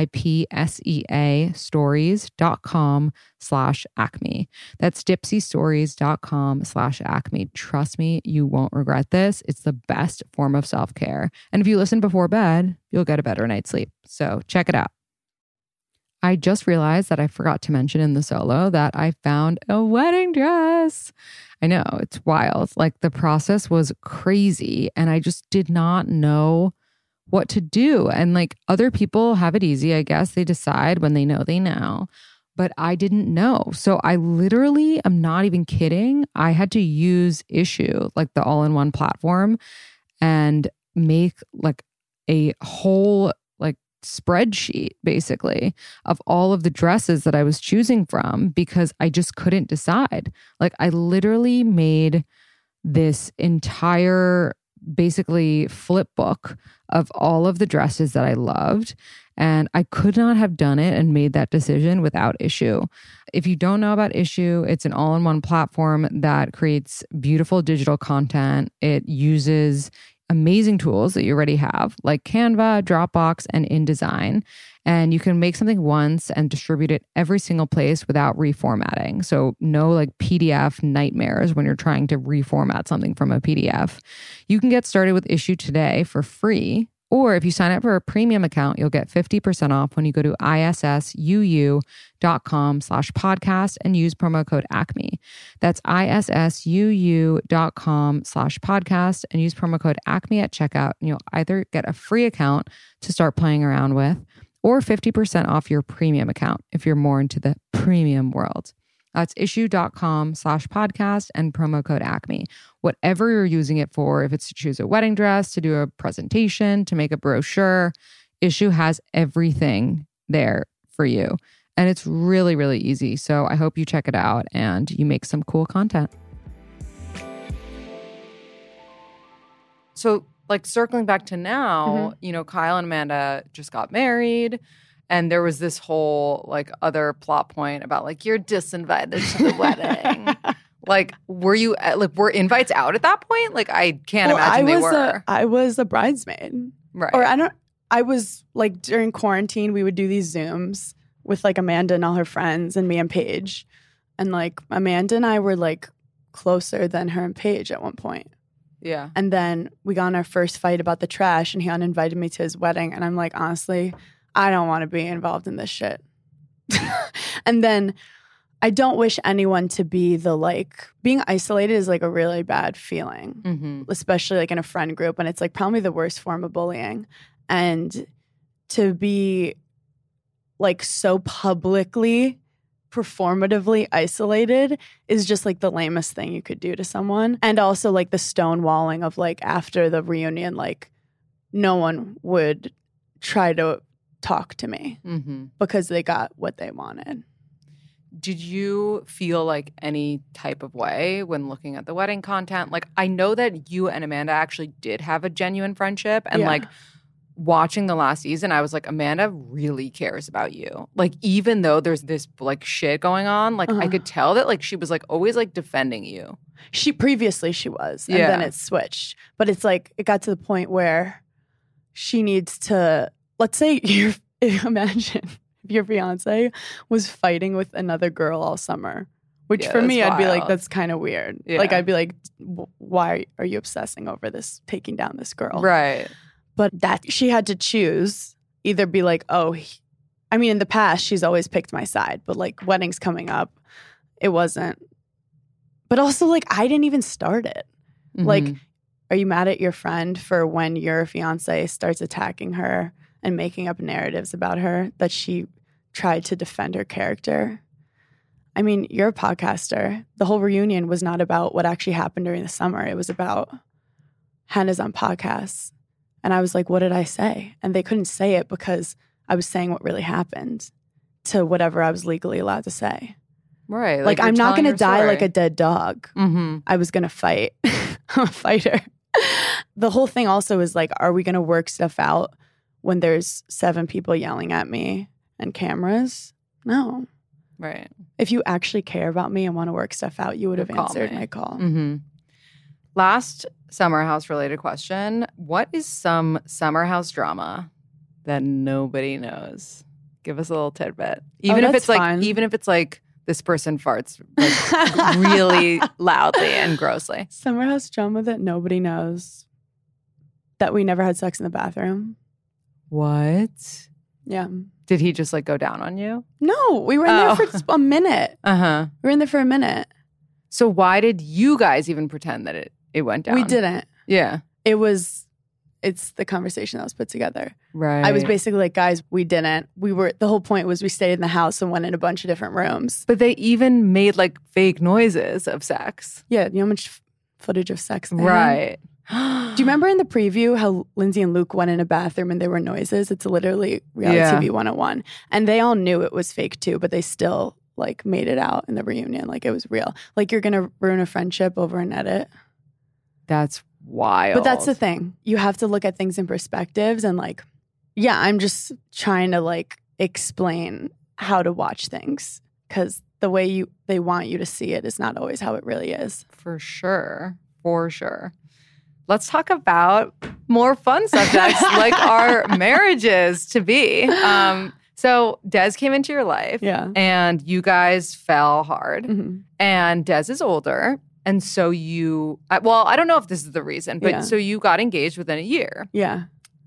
E: dipseastories.com/acme. That's dipseastories.com/acme. Trust me, you won't regret this. It's the best form of self-care. And if you listen before bed, you'll get a better night's sleep. So check it out. I just realized that I forgot to mention in the solo that I found a wedding dress. I know, it's wild. Like the process was crazy and I just did not know what to do. And like other people have it easy, I guess. They decide when they know. But I didn't know. So I literally, I'm not even kidding, I had to use Issue, like the all-in-one platform, and make like a whole like spreadsheet basically of all of the dresses that I was choosing from because I just couldn't decide. Like I literally made this entire basically flip book of all of the dresses that I loved. And I could not have done it and made that decision without Issue. If you don't know about Issue, it's an all-in-one platform that creates beautiful digital content. It uses amazing tools that you already have, like Canva, Dropbox, and InDesign. And you can make something once and distribute it every single place without reformatting. So no like PDF nightmares when you're trying to reformat something from a PDF. You can get started with Issue today for free Or if you sign up for a premium account, you'll get 50% off when you go to issuu.com/podcast and use promo code ACME. That's issuu.com/podcast and use promo code ACME at checkout. And you'll either get a free account to start playing around with or 50% off your premium account if you're more into the premium world. That's issuu.com/podcast and promo code ACME. Whatever you're using it for, if it's to choose a wedding dress, to do a presentation, to make a brochure, Issuu has everything there for you. And it's really, really easy. So I hope you check it out and you make some cool content. So like circling back to now, you know, Kyle and Amanda just got married. And there was this whole like other plot point about like you're disinvited to the wedding. Like, were invites out at that point? Like, I can't imagine they were.
G: I was a bridesmaid,
E: right?
G: Or I was like during quarantine, we would do these Zooms with like Amanda and all her friends and me and Paige, and like Amanda and I were like closer than her and Paige at one point.
E: Yeah.
G: And then we got in our first fight about the trash, and he uninvited me to his wedding, and I'm like, honestly, I don't want to be involved in this shit. And then I don't wish anyone to be being isolated is like a really bad feeling, especially like in a friend group. And it's like probably the worst form of bullying. And to be like so publicly, performatively isolated is just like the lamest thing you could do to someone. And also like the stonewalling of like after the reunion, like no one would try to talk to me because they got what they wanted.
E: Did you feel like any type of way when looking at the wedding content? Like, I know that you and Amanda actually did have a genuine friendship. And like watching the last season, I was like, Amanda really cares about you. Like, even though there's this like shit going on, like I could tell that like she was like always like defending you. Previously she was. And then it switched. But it's like it got to the point where she needs to, let's say imagine if your fiance was fighting with another girl all summer, which for me, I'd be like, that's kind of weird. Yeah. Like, I'd be like, why are you obsessing over this, taking down this girl? Right. But that she had to choose, either be like, I mean, in the past, she's always picked my side, but like weddings coming up, it wasn't. But also like, I didn't even start it. Like, are you mad at your friend for when your fiance starts attacking her and making up narratives about her that she tried to defend her character? I mean, you're a podcaster. The whole reunion was not about what actually happened during the summer. It was about Hannah's on podcasts. And I was like, what did I say? And they couldn't say it because I was saying what really happened to whatever I was legally allowed to say.
G: Right.
E: Like I'm not going to die like a dead dog. I was going to fight. I'm a fighter. The whole thing also is like, are we going to work stuff out when there's 7 people yelling at me and cameras? No.
G: Right.
E: If you actually care about me and want to work stuff out, you would have answered my call.
G: Last Summer House related question. What is some Summer House drama that nobody knows? Give us a little tidbit. Even if it's like this person farts like really loudly and grossly.
E: Summer House drama that nobody knows. That we never had sex in the bathroom.
G: What?
E: Yeah.
G: Did he just like go down on you?
E: No, we were in there for a minute. We were in there for a minute.
G: So why did you guys even pretend that it went down?
E: We didn't.
G: Yeah.
E: It's the conversation that was put together.
G: Right.
E: I was basically like, guys, we didn't. The whole point was we stayed in the house and went in a bunch of different rooms.
G: But they even made like fake noises of sex.
E: Yeah. You know how much footage of sex they had?
G: Right.
E: Do you remember in the preview how Lindsay and Luke went in a bathroom and there were noises? It's literally reality TV 101. And they all knew it was fake too, but they still like made it out in the reunion like it was real. Like you're going to ruin a friendship over an edit.
G: That's wild.
E: But that's the thing. You have to look at things in perspectives and like, yeah, I'm just trying to like explain how to watch things because the way they want you to see it is not always how it really is.
G: For sure. For sure. Let's talk about more fun subjects like our marriages to be. So Des came into your life and you guys fell hard and Des is older. And so I don't know if this is the reason, but so you got engaged within a year.
E: Yeah.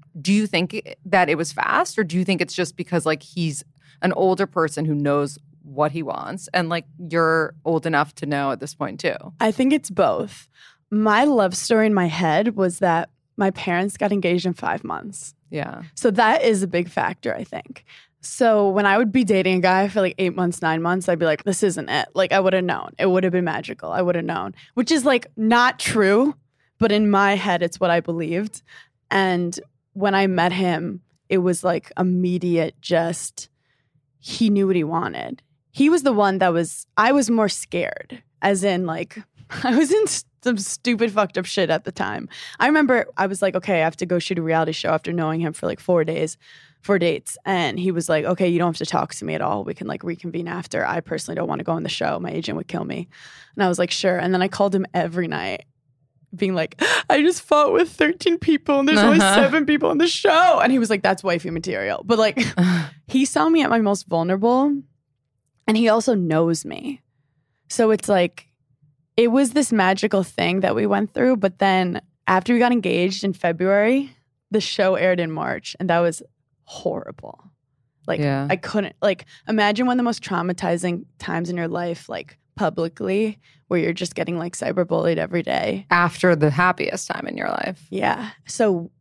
E: Do you think that it was fast, or do you think it's just because like he's an older person who knows what he wants, and like you're old enough to know at this point too?
G: I think it's both. My love story in my head was that my parents got engaged in 5 months.
E: Yeah.
G: So that is a big factor, I think. So when I would be dating a guy for like 8 months, 9 months, I'd be like, this isn't it. Like, I would have known. It would have been magical. I would have known, which is like not true, but in my head, it's what I believed. And when I met him, it was like immediate, just he knew what he wanted. He was the one I was more scared, as in like, I was in some stupid fucked up shit at the time. I remember I was like, okay, I have to go shoot a reality show after knowing him for like 4 days, 4 dates. And he was like, okay, you don't have to talk to me at all. We can like reconvene after. I personally don't want to go on the show. My agent would kill me. And I was like, sure. And then I called him every night being like, I just fought with 13 people and there's only 7 people on the show. And he was like, that's wifey material. But like, he saw me at my most vulnerable and he also knows me. So it's like, it was this magical thing that we went through. But then after we got engaged in February, the show aired in March and that was horrible. Like, yeah. I couldn't, like, imagine one of the most traumatizing times in your life, like publicly, where you're just getting like cyberbullied every day.
E: After the happiest time in your life.
G: Yeah. So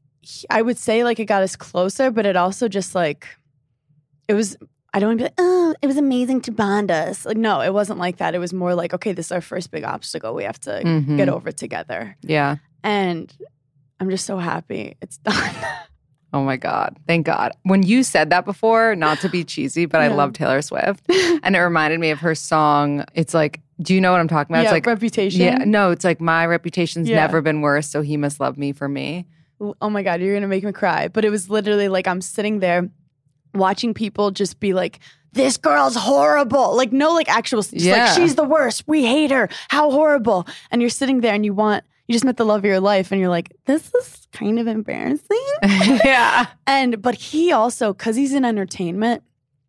G: I would say like it got us closer, but it also just like, it was, I don't want to be like, oh, it was amazing to bond us. Like, no, it wasn't like that. It was more like, okay, this is our first big obstacle. We have to get over together.
E: Yeah.
G: And I'm just so happy it's done.
E: Oh my God. Thank God. When you said that before, not to be cheesy, but I love Taylor Swift. And it reminded me of her song. It's like, do you know what I'm talking about?
G: Yeah,
E: it's like
G: Reputation.
E: Yeah. No, it's like my reputation's never been worse, so he must love me for me.
G: Oh my God, you're going to make me cry. But it was literally like I'm sitting there watching people just be like, this girl's horrible. Like no like actual, like she's the worst. We hate her. How horrible. And you're sitting there and you just met the love of your life and you're like, this is kind of embarrassing.
E: Yeah.
G: But he also, because he's in entertainment,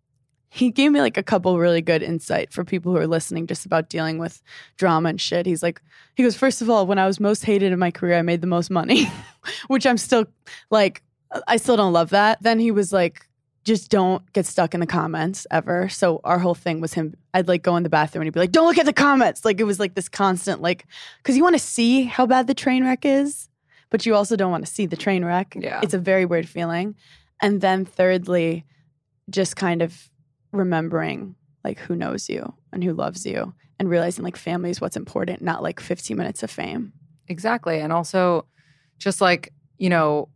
G: he gave me like a couple really good insight for people who are listening just about dealing with drama and shit. He goes, first of all, when I was most hated in my career, I made the most money, which I'm still like, I still don't love that. Then he was like, just don't get stuck in the comments ever. So our whole thing was him. I'd like go in the bathroom and he'd be like, don't look at the comments. Like it was like this constant, like, because you want to see how bad the train wreck is, but you also don't want to see the train wreck.
E: Yeah.
G: It's a very weird feeling. And then thirdly, just kind of remembering like who knows you and who loves you and realizing like family is what's important, not like 15 minutes of fame.
E: Exactly. And also just like, you know,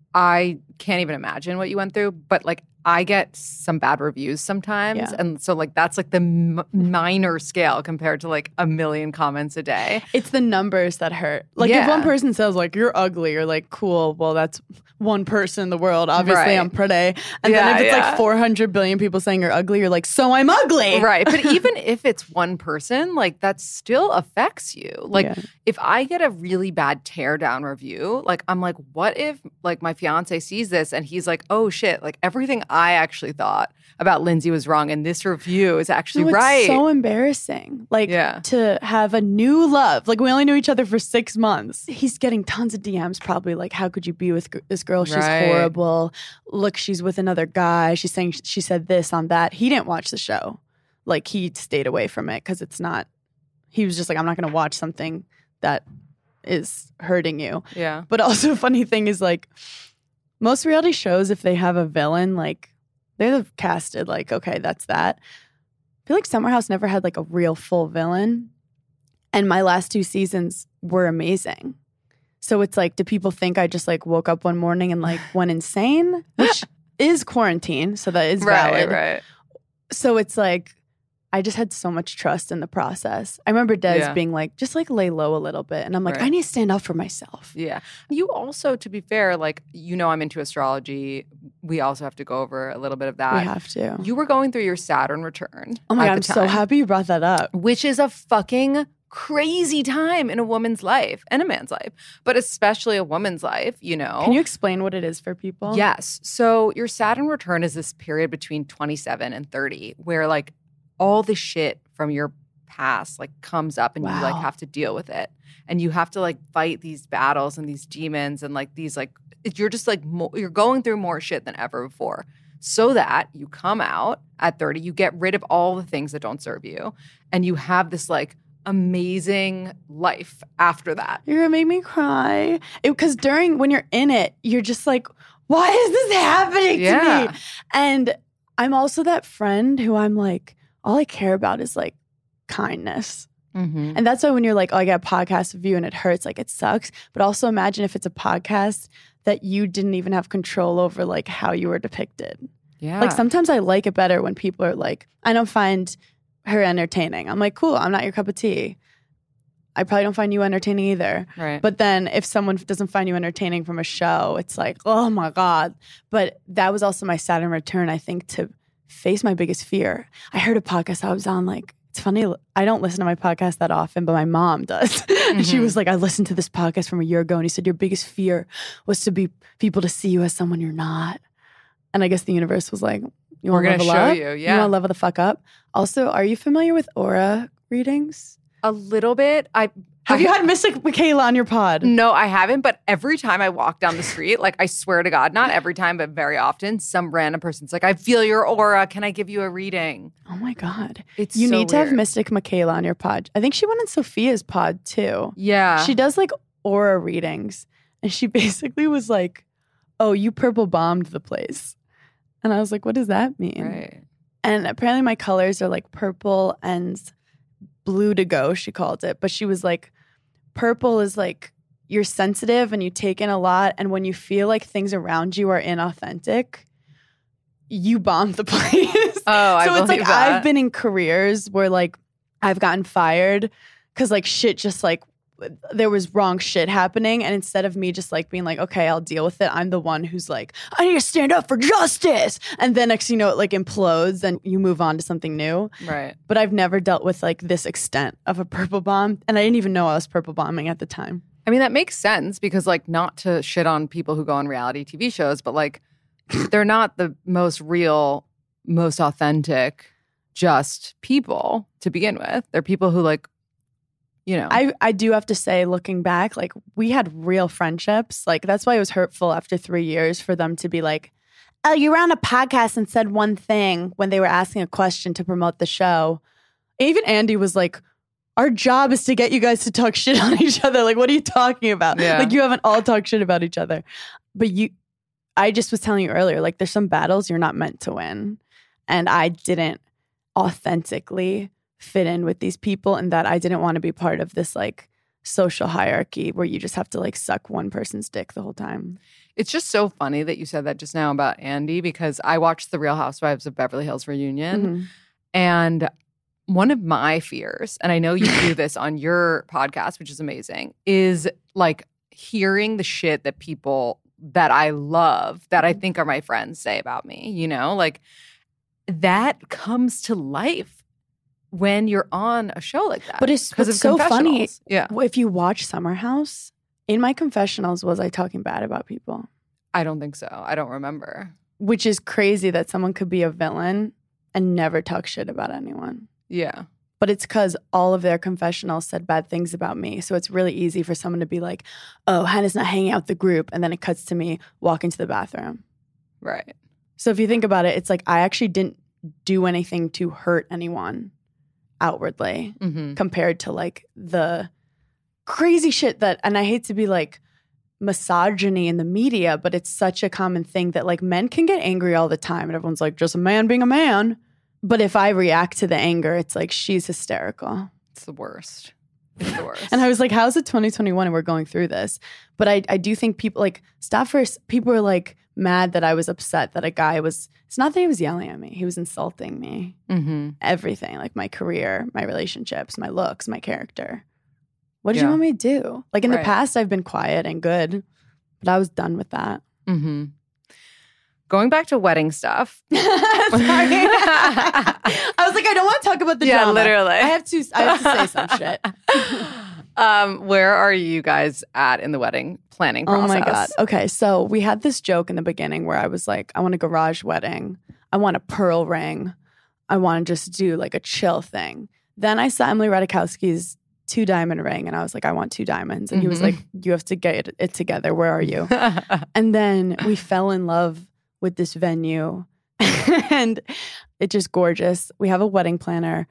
E: I can't even imagine what you went through, but like I get some bad reviews sometimes. Yeah. And so like that's like the minor scale compared to like a million comments a day.
G: It's the numbers that hurt. Like if one person says like, you're ugly, you're like, cool, well that's one person in the world. Obviously I'm pretty. And then if it's like 400 billion people saying you're ugly, you're like, so I'm ugly.
E: Right. But even if it's one person, like that still affects you. Like if I get a really bad tear down review, like I'm like, what if like my fiance sees this and he's like, oh shit, like everything I actually thought about Lindsay was wrong and this review is actually right.
G: It's so embarrassing. Like to have a new love. Like we only knew each other for 6 months. He's getting tons of DMs probably like, how could you be with this girl? She's horrible. Look, she's with another guy. She's saying she said this on that. He didn't watch the show. Like he stayed away from it because it's not, he was just like, I'm not going to watch something that is hurting you.
E: Yeah.
G: But also a funny thing is like most reality shows, if they have a villain, like they're casted like, okay, that's that. I feel like Summer House never had like a real full villain. And my last 2 seasons were amazing. So it's like, do people think I just like woke up one morning and like went insane? Which is quarantine, so that is valid.
E: Right.
G: So it's like, I just had so much trust in the process. I remember Des being like, just like lay low a little bit. And I'm like, I need to stand up for myself.
E: Yeah. You also, to be fair, like, you know, I'm into astrology. We also have to go over a little bit of that.
G: We have to.
E: You were going through your Saturn return.
G: Oh my God, I'm so happy you brought that up.
E: Which is a fucking crazy time in a woman's life and a man's life, but especially a woman's life, you know.
G: Can you explain what it is for people?
E: Yes. So your Saturn return is this period between 27 and 30 where like all the shit from your past like comes up and you like have to deal with it. And you have to like fight these battles and these demons and like these like, you're just like, you're going through more shit than ever before. So that you come out at 30, you get rid of all the things that don't serve you, and you have this like amazing life after that.
G: You're gonna make me cry. Because when you're in it, you're just like, why is this happening to me? And I'm also that friend who I'm like, all I care about is like kindness. Mm-hmm. And that's why when you're like, oh, I get a podcast with you and it hurts, like it sucks. But also imagine if it's a podcast that you didn't even have control over like how you were depicted. Yeah. Like sometimes I like it better when people are like, I don't find her entertaining. I'm like, cool, I'm not your cup of tea. I probably don't find you entertaining either. Right. But then if someone doesn't find you entertaining from a show, it's like, oh my God. But that was also my Saturn return, I think, to face my biggest fear. I heard a podcast I was on, like, it's funny, I don't listen to my podcast that often, but my mom does. Mm-hmm. And she was like, I listened to this podcast from a year ago, and he said, your biggest fear was to be people to see you as someone you're not. And I guess the universe was like, we're going to show you. Yeah. You want to level the fuck up? Also, are you familiar with aura readings?
E: A little bit.
G: Have you had Mystic Michaela on your pod?
E: No, I haven't. But every time I walk down the street, like I swear to God, not every time, but very often, some random person's like, I feel your aura. Can I give you a reading?
G: Oh my God. You need to have Mystic Michaela on your pod. I think she went on Sophia's pod too.
E: Yeah.
G: She does like aura readings. And she basically was like, oh, you purple bombed the place. And I was like, what does that mean?
E: Right.
G: And apparently my colors are like purple and blue to go, she called it. But she was like, purple is like you're sensitive and you take in a lot. And when you feel like things around you are inauthentic, you bomb the place.
E: Oh,
G: so it's like
E: that.
G: I've been in careers where like I've gotten fired because like shit just like there was wrong shit happening. And instead of me just like being like, okay, I'll deal with it, I'm the one who's like, I need to stand up for justice. And then next thing you know, it like implodes and you move on to something new.
E: Right.
G: But I've never dealt with like this extent of a purple bomb. And I didn't even know I was purple bombing at the time.
E: I mean, that makes sense because like not to shit on people who go on reality TV shows, but like they're not the most real, most authentic, just people to begin with. They're people who like, you know.
G: I do have to say, looking back, like we had real friendships. Like that's why it was hurtful after 3 years for them to be like, oh, you were on a podcast and said one thing when they were asking a question to promote the show. Even Andy was like, our job is to get you guys to talk shit on each other. Like, what are you talking about? Yeah. Like you haven't all talked shit about each other. But I just was telling you earlier, like there's some battles you're not meant to win. And I didn't authentically fit in with these people, and that I didn't want to be part of this like social hierarchy where you just have to like suck one person's dick the whole time.
E: It's just so funny that you said that just now about Andy, because I watched The Real Housewives of Beverly Hills reunion. Mm-hmm. And one of my fears, and I know you do this on your podcast, which is amazing, is like hearing the shit that people that I love, that I think are my friends, say about me, you know, like that comes to life when you're on a show like that.
G: But it's so funny. Yeah. If you watch Summer House, in my confessionals, was I talking bad about people?
E: I don't think so. I don't remember.
G: Which is crazy that someone could be a villain and never talk shit about anyone.
E: Yeah.
G: But it's because all of their confessionals said bad things about me. So it's really easy for someone to be like, oh, Hannah's not hanging out with the group. And then it cuts to me walking to the bathroom.
E: Right.
G: So if you think about it, it's like I actually didn't do anything to hurt anyone outwardly, compared to like the crazy shit that, and I hate to be like misogyny in the media, but it's such a common thing that like men can get angry all the time and everyone's like, just a man being a man. But if I react to the anger, it's like, she's hysterical.
E: It's the worst. It's the worst.
G: And I was like, how's it 2021 and we're going through this? But I do think people like, people were like mad that I was upset that a guy was, it's not that he was yelling at me. He was insulting me. Mm-hmm. Everything, like my career, my relationships, my looks, my character. What did you want me to do? Like in the past, I've been quiet and good, but I was done with that.
E: Mm-hmm. Going back to wedding stuff.
G: Sorry. I was like, I don't want to talk about the drama.
E: Yeah, literally.
G: I have to say some shit.
E: Where are you guys at in the wedding planning process?
G: Oh my God. Okay, so we had this joke in the beginning where I was like, I want a garage wedding. I want a pearl ring. I want to just do like a chill thing. Then I saw Emily Ratajkowski's 2-diamond ring, and I was like, I want 2 diamonds. And he was like, you have to get it together. Where are you? And then we fell in love with this venue, and it's just gorgeous. We have a wedding planner.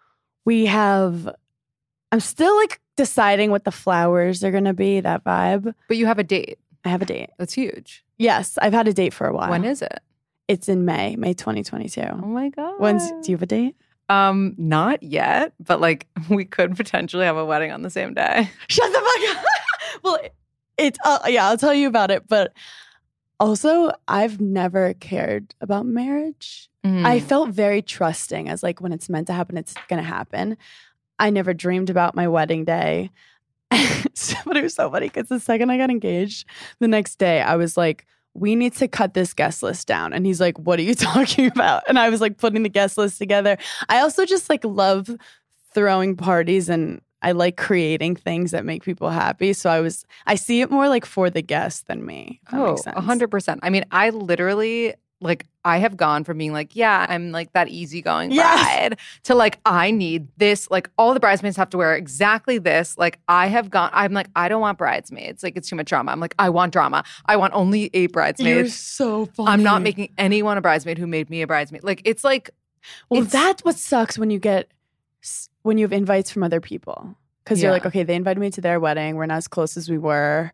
G: I'm still like deciding what the flowers are going to be, that vibe.
E: But you have a date.
G: I have a date.
E: That's huge.
G: Yes, I've had a date for a while.
E: When is it?
G: It's in May 2022.
E: Oh my God.
G: Do you have a date?
E: Not yet, but like we could potentially have a wedding on the same day.
G: Shut the fuck up. Well, it's yeah, I'll tell you about it. But also, I've never cared about marriage. I felt very trusting as like when it's meant to happen, it's gonna happen. I never dreamed about my wedding day. But it was so funny because the second I got engaged, the next day I was like, we need to cut this guest list down. And he's like, what are you talking about? And I was like putting the guest list together. I also just like love throwing parties, and I like creating things that make people happy. So I see it more like for the guests than me. If that makes sense.
E: 100%. I mean, I literally like I have gone from being like, yeah, I'm like that easygoing bride to like, I need this. Like all the bridesmaids have to wear exactly this. Like I'm like, I don't want bridesmaids. Like it's too much drama. I'm like, I want drama. I want only 8 bridesmaids.
G: You're so funny.
E: I'm not making anyone a bridesmaid who made me a bridesmaid. Like it's like,
G: well, that's what sucks when you have invites from other people. Because you're like, okay, they invited me to their wedding. We're not as close as we were.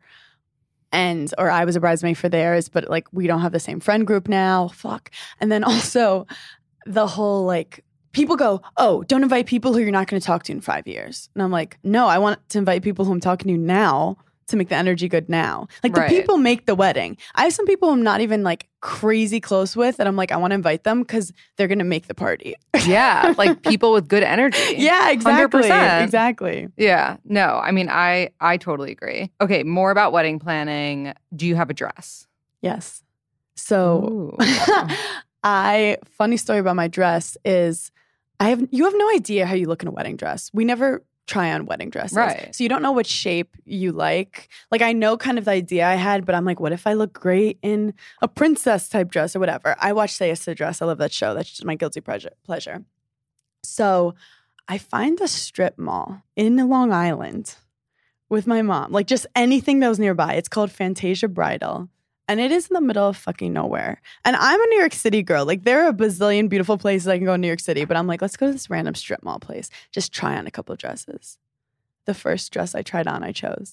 G: Or I was a bridesmaid for theirs, but like we don't have the same friend group now. Fuck. And then also the whole like people go, oh, don't invite people who you're not going to talk to in 5 years. And I'm like, no, I want to invite people who I'm talking to now to make the energy good now. Like the people make the wedding. I have some people I'm not even like crazy close with, and I'm like, I want to invite them because they're going to make the party.
E: Yeah, like people with good energy.
G: Yeah, exactly.
E: 100%.
G: Exactly.
E: Yeah, no, I mean, I totally agree. Okay, more about wedding planning. Do you have a dress?
G: Yes. So funny story about my dress is you have no idea how you look in a wedding dress. We never try on wedding dresses.
E: Right.
G: So you don't know what shape you like. Like I know kind of the idea I had, but I'm like, what if I look great in a princess type dress or whatever? I watch Say Yes to the Dress. I love that show. That's just my guilty pleasure. So I find a strip mall in Long Island with my mom. Like just anything that was nearby. It's called Fantasia Bridal. And it is in the middle of fucking nowhere. And I'm a New York City girl. Like there are a bazillion beautiful places I can go in New York City. But I'm like, let's go to this random strip mall place. Just try on a couple of dresses. The first dress I tried on, I chose.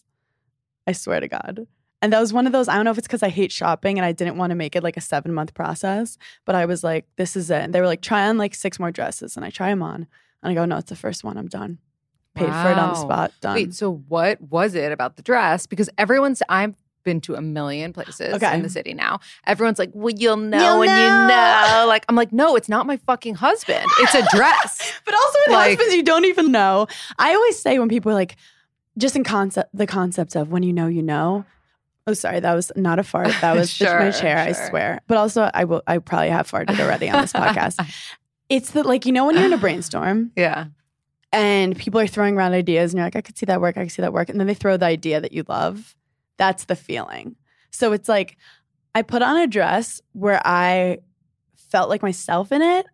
G: I swear to God. And that was one of those, I don't know if it's because I hate shopping and I didn't want to make it like a 7-month process. But I was like, this is it. And they were like, try on like 6 more dresses. And I try them on. And I go, no, it's the first one. I'm done. Paid for it on the spot. Done.
E: Wait, so what was it about the dress? Because I've been to a million places in the city now. Everyone's like, well, you'll know when you know. Like, I'm like, no, it's not my fucking husband. It's a dress.
G: But also with husbands you don't even know. I always say when people are like, just in the concept of when you know, you know. Oh, sorry, that was not a fart. That was just my chair, I swear. But also, I probably have farted already on this podcast. It's that, like, you know when you're in a brainstorm?
E: Yeah.
G: And people are throwing around ideas and you're like, I could see that work, I could see that work. And then they throw the idea that you love. That's the feeling. So it's like I put on a dress where I felt like myself in it.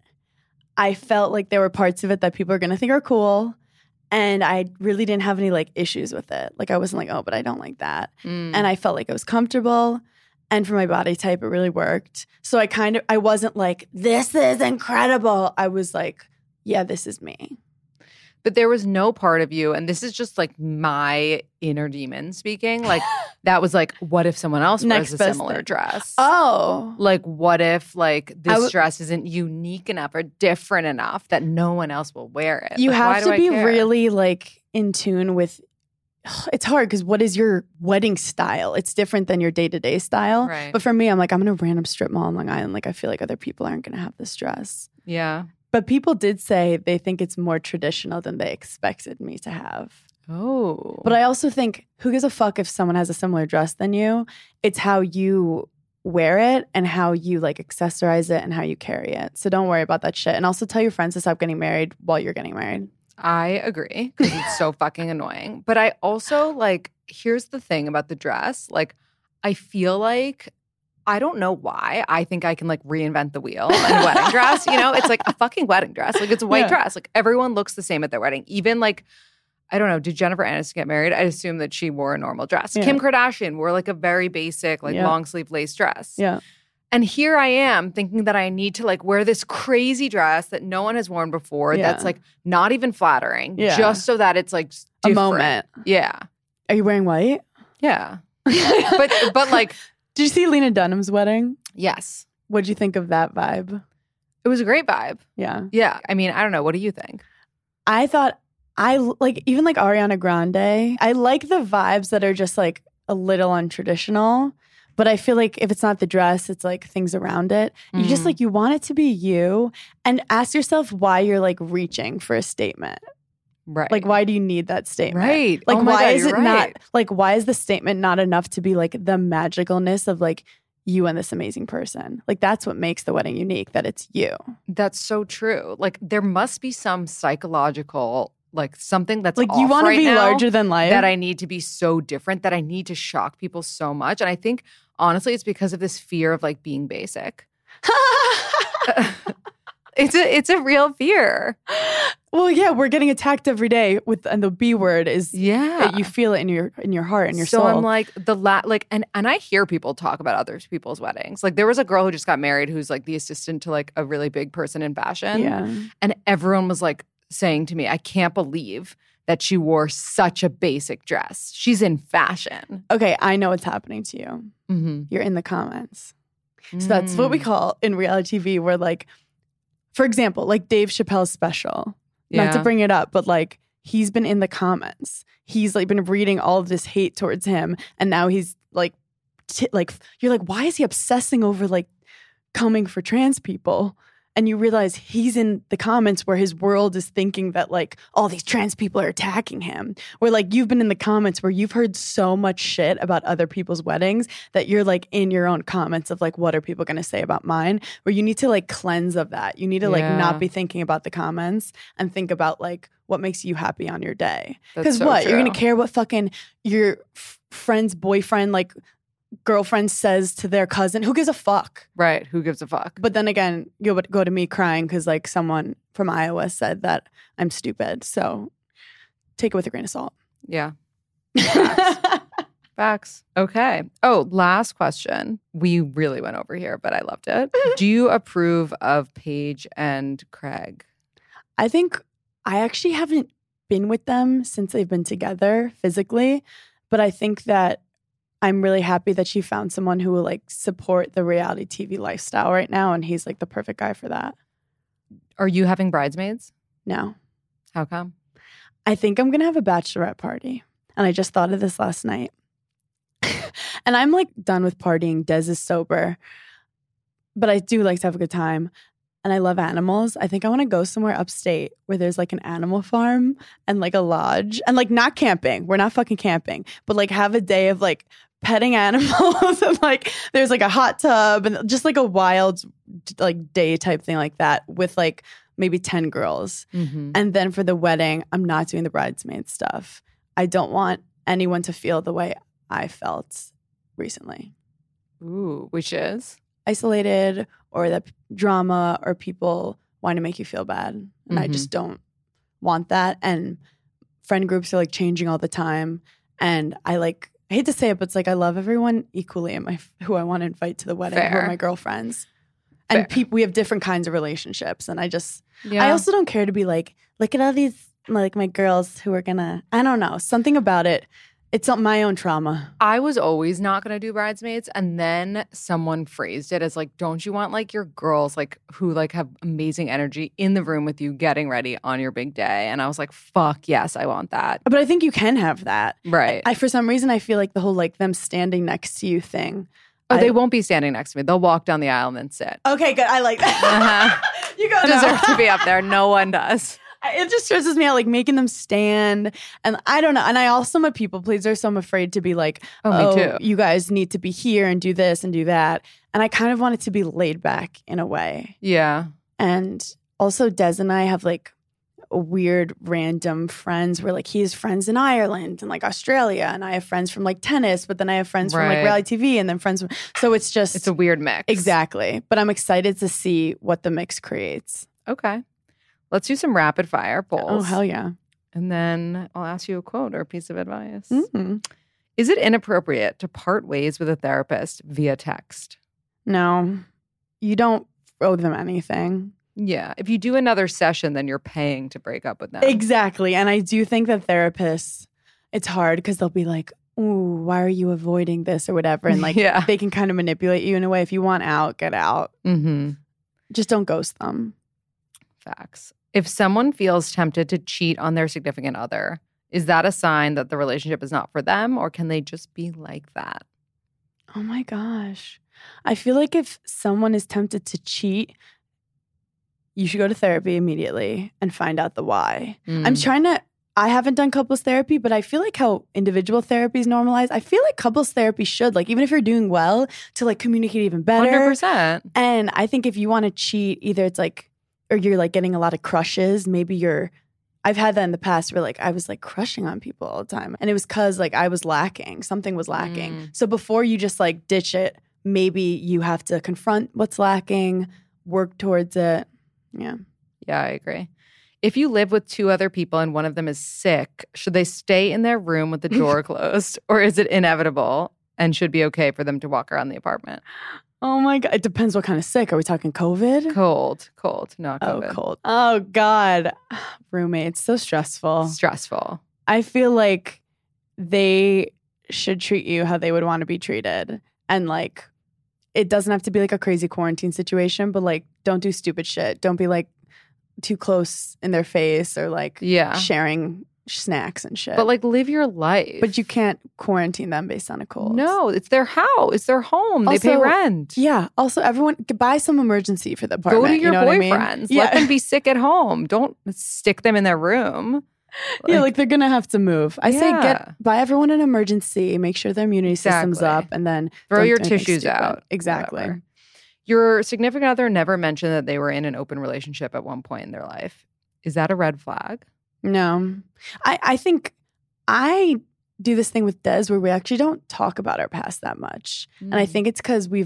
G: I felt like there were parts of it that people are going to think are cool. And I really didn't have any like issues with it. Like I wasn't like, oh, but I don't like that. And I felt like it was comfortable. And for my body type, it really worked. So I wasn't like, this is incredible. I was like, yeah, this is me.
E: But there was no part of you, and this is just like my inner demon speaking, like that was like, what if someone else wears a similar dress?
G: Oh.
E: Like what if like this dress isn't unique enough or different enough that no one else will wear it?
G: You
E: like,
G: have to be really like in tune with, it's hard because what is your wedding style? It's different than your day-to-day style.
E: Right.
G: But for me, I'm like, I'm in a random strip mall in Long Island. Like I feel like other people aren't going to have this dress.
E: Yeah.
G: But people did say they think it's more traditional than they expected me to have.
E: Oh.
G: But I also think, who gives a fuck if someone has a similar dress than you? It's how you wear it and how you like accessorize it and how you carry it. So don't worry about that shit. And also tell your friends to stop getting married while you're getting married.
E: I agree because it's so fucking annoying. But I also like, here's the thing about the dress. Like, I feel like I don't know why. I think I can like reinvent the wheel in a wedding dress. You know, it's like a fucking wedding dress. Like it's a white dress. Like everyone looks the same at their wedding. Even like, I don't know, did Jennifer Aniston get married? I assume that she wore a normal dress. Kim Kardashian wore like a very basic, like long sleeve lace dress.
G: Yeah.
E: And here I am thinking that I need to like wear this crazy dress that no one has worn before that's like not even flattering just so that it's like different.
G: A moment.
E: Yeah.
G: Are you wearing white?
E: Yeah. but like.
G: Did you see Lena Dunham's wedding?
E: Yes.
G: What'd you think of that vibe?
E: It was a great vibe.
G: Yeah.
E: Yeah. I mean, I don't know. What do you think?
G: I thought even like Ariana Grande, I like the vibes that are just like a little untraditional. But I feel like if it's not the dress, it's like things around it. You just like, you want it to be you and ask yourself why you're like reaching for a statement.
E: Right.
G: Like, why do you need that statement?
E: Right.
G: Like, why is it
E: right.
G: not, like, why is the statement not enough to be like the magicalness of like you and this amazing person? Like, that's what makes the wedding unique, that it's you.
E: That's so true. Like, there must be some psychological, like something that's
G: like
E: off
G: you want
E: right
G: to be
E: now
G: larger than life. That
E: I need to be so different, that I need to shock people so much. And I think, honestly, it's because of this fear of like being basic. It's a real fear.
G: Well, yeah, we're getting attacked every day and the B word is you feel it in your heart and your soul.
E: So I'm like and I hear people talk about other people's weddings. Like there was a girl who just got married who's like the assistant to like a really big person in fashion.
G: Yeah.
E: And everyone was like saying to me, I can't believe that she wore such a basic dress. She's in fashion.
G: Okay, I know what's happening to you. Mm-hmm. You're in the comments. So that's what we call in reality TV where like, for example, like Dave Chappelle's special. Not to bring it up, but like he's been in the comments. He's like been reading all of this hate towards him, and now he's like, you're like, why is he obsessing over like coming for trans people? And you realize he's in the comments where his world is thinking that like all these trans people are attacking him. Where like you've been in the comments where you've heard so much shit about other people's weddings that you're like in your own comments of like, what are people going to say about mine? Where you need to like cleanse of that. You need to like not be thinking about the comments and think about like what makes you happy on your day. Because
E: so
G: what?
E: true.
G: You're going to care what fucking your friend's boyfriend like girlfriend says to their cousin. Who gives a fuck?
E: Right. Who gives a fuck?
G: But then again, you'll go to me crying because like someone from Iowa said that I'm stupid. So take it with a grain of salt.
E: Yeah. Facts. Facts. Okay. Oh, last question. We really went over here, but I loved it. Do you approve of Paige and Craig?
G: I think I actually haven't been with them since they've been together physically, but I think that I'm really happy that she found someone who will like support the reality TV lifestyle right now. And he's like the perfect guy for that.
E: Are you having bridesmaids?
G: No.
E: How come?
G: I think I'm going to have a bachelorette party. And I just thought of this last night. And I'm like done with partying. Des is sober. But I do like to have a good time. And I love animals. I think I want to go somewhere upstate where there's like an animal farm and like a lodge. And like not camping. We're not fucking camping. But like have a day of like petting animals and like there's like a hot tub and just like a wild like day type thing like that with like maybe 10 girls. Mm-hmm. And then for the wedding, I'm not doing the bridesmaid stuff. I don't want anyone to feel the way I felt recently.
E: Ooh, which is?
G: Isolated or that drama or people want to make you feel bad. And I just don't want that. And friend groups are like changing all the time. And I hate to say it, but it's like I love everyone equally in who I want to invite to the wedding, who are my girlfriends. And we have different kinds of relationships. And I also don't care to be like, look at all these, like my girls who are gonna, I don't know, something about it. It's not my own trauma.
E: I was always not going to do bridesmaids. And then someone phrased it as like, don't you want like your girls like who like have amazing energy in the room with you getting ready on your big day? And I was like, fuck yes, I want that.
G: But I think you can have that.
E: Right.
G: I for some reason, I feel like the whole like them standing next to you thing.
E: Oh, they won't be standing next to me. They'll walk down the aisle and then sit.
G: Okay, good. I like that. You go
E: deserve to be up there. No one does.
G: It just stresses me out, like making them stand. And I don't know. And I also am a people pleaser, so I'm afraid to be like,
E: me too.
G: You guys need to be here and do this and do that. And I kind of want it to be laid back in a way.
E: Yeah.
G: And also Des and I have like, weird random friends where like he has friends in Ireland and like Australia, and I have friends from like tennis, but then I have friends from like reality TV, and then friends from, so it's a
E: weird mix.
G: Exactly. But I'm excited to see what the mix creates.
E: Okay. Let's do some rapid fire polls.
G: Oh, hell yeah.
E: And then I'll ask you a quote or a piece of advice.
G: Mm-hmm.
E: Is it inappropriate to part ways with a therapist via text?
G: No, you don't owe them anything.
E: Yeah. If you do another session, then you're paying to break up with them.
G: Exactly. And I do think that therapists, it's hard because they'll be like, ooh, why are you avoiding this or whatever? And like they can kind of manipulate you in a way. If you want out, get out.
E: Mm-hmm.
G: Just don't ghost them.
E: Facts. If someone feels tempted to cheat on their significant other, is that a sign that the relationship is not for them, or can they just be like that?
G: Oh my gosh. I feel like if someone is tempted to cheat, you should go to therapy immediately and find out the why. I haven't done couples therapy, but I feel like how individual therapy is normalized. I feel like couples therapy should, like, even if you're doing well, to like communicate even better.
E: 100%.
G: And I think if you want to cheat, either it's like, or you're like getting a lot of crushes, I've had that in the past where like I was like crushing on people all the time. And it was because like I was lacking. Something was lacking. So before you just like ditch it, maybe you have to confront what's lacking, work towards it. Yeah.
E: Yeah, I agree. If you live with two other people and one of them is sick, should they stay in their room with the door closed, or is it inevitable and should be okay for them to walk around the apartment?
G: Oh my God. It depends what kind of sick. Are we talking COVID?
E: Cold, not COVID.
G: Oh, cold. Oh, God. Roommates, so stressful.
E: Stressful.
G: I feel like they should treat you how they would want to be treated. And like, it doesn't have to be like a crazy quarantine situation, but like, don't do stupid shit. Don't be like too close in their face or like sharing snacks and shit.
E: But like, live your life.
G: But you can't quarantine them based on a cold.
E: No, it's their house. It's their home. Also, they pay rent.
G: Yeah. Also, everyone buy some emergency for the apartment.
E: Go to your boyfriends.
G: I mean?
E: Let them be sick at home. Don't stick them in their room.
G: Like they're gonna have to move. I say buy everyone an emergency. Make sure their immunity system's up, and then
E: throw your tissues out.
G: Exactly.
E: Whatever. Your significant other never mentioned that they were in an open relationship at one point in their life. Is that a red flag?
G: No. I think I do this thing with Des where we actually don't talk about our past that much. And I think it's because we've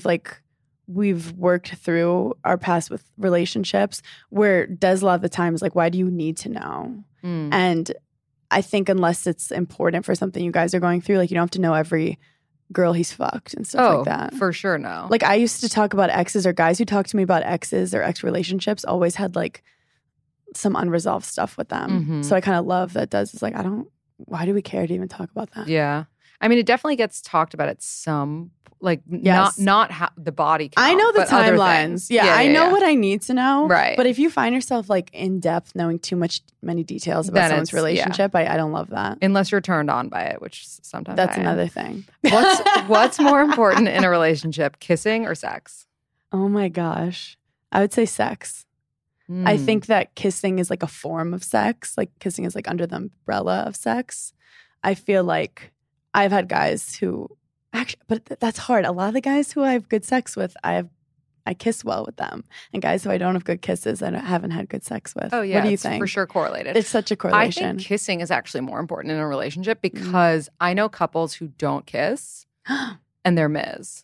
G: worked through our past with relationships where Des a lot of the time is like, why do you need to know? And I think unless it's important for something you guys are going through, like you don't have to know every girl he's fucked and stuff like that.
E: For sure, no.
G: Like I used to talk about exes, or guys who talked to me about exes or ex relationships always had like some unresolved stuff with them.
E: Mm-hmm.
G: So I kind of love that Des is like, why do we care to even talk about that?
E: Yeah. I mean, it definitely gets talked about at some, like, not how the body count,
G: I know the timelines. Yeah, I know what I need to know.
E: Right.
G: But if you find yourself like in depth knowing many details about someone's relationship, I don't love that.
E: Unless you're turned on by it, which sometimes
G: that's another thing.
E: What's more important in a relationship, kissing or sex?
G: Oh my gosh. I would say sex. I think that kissing is like a form of sex. Like kissing is like under the umbrella of sex. I feel like I've had guys who actually, but that's hard. A lot of the guys who I have good sex with, I kiss well with them. And guys who I don't have good kisses, I haven't had good sex with.
E: Oh, yeah.
G: What do you think?
E: For sure correlated.
G: It's such a correlation.
E: I think kissing is actually more important in a relationship because I know couples who don't kiss and they're Ms.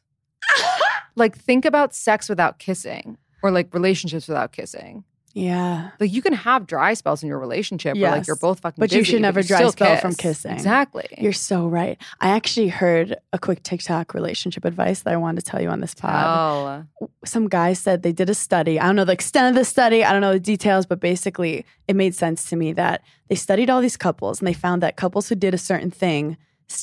E: Like, think about sex without kissing or like relationships without kissing.
G: Yeah.
E: Like, you can have dry spells in your relationship where like you're both fucking
G: busy,
E: you should never
G: dry spell from kissing.
E: Exactly.
G: You're so right. I actually heard a quick TikTok relationship advice that I wanted to tell you on this pod. Some guy said they did a study. I don't know the extent of the study. I don't know the details, but basically it made sense to me that they studied all these couples and they found that couples who did a certain thing,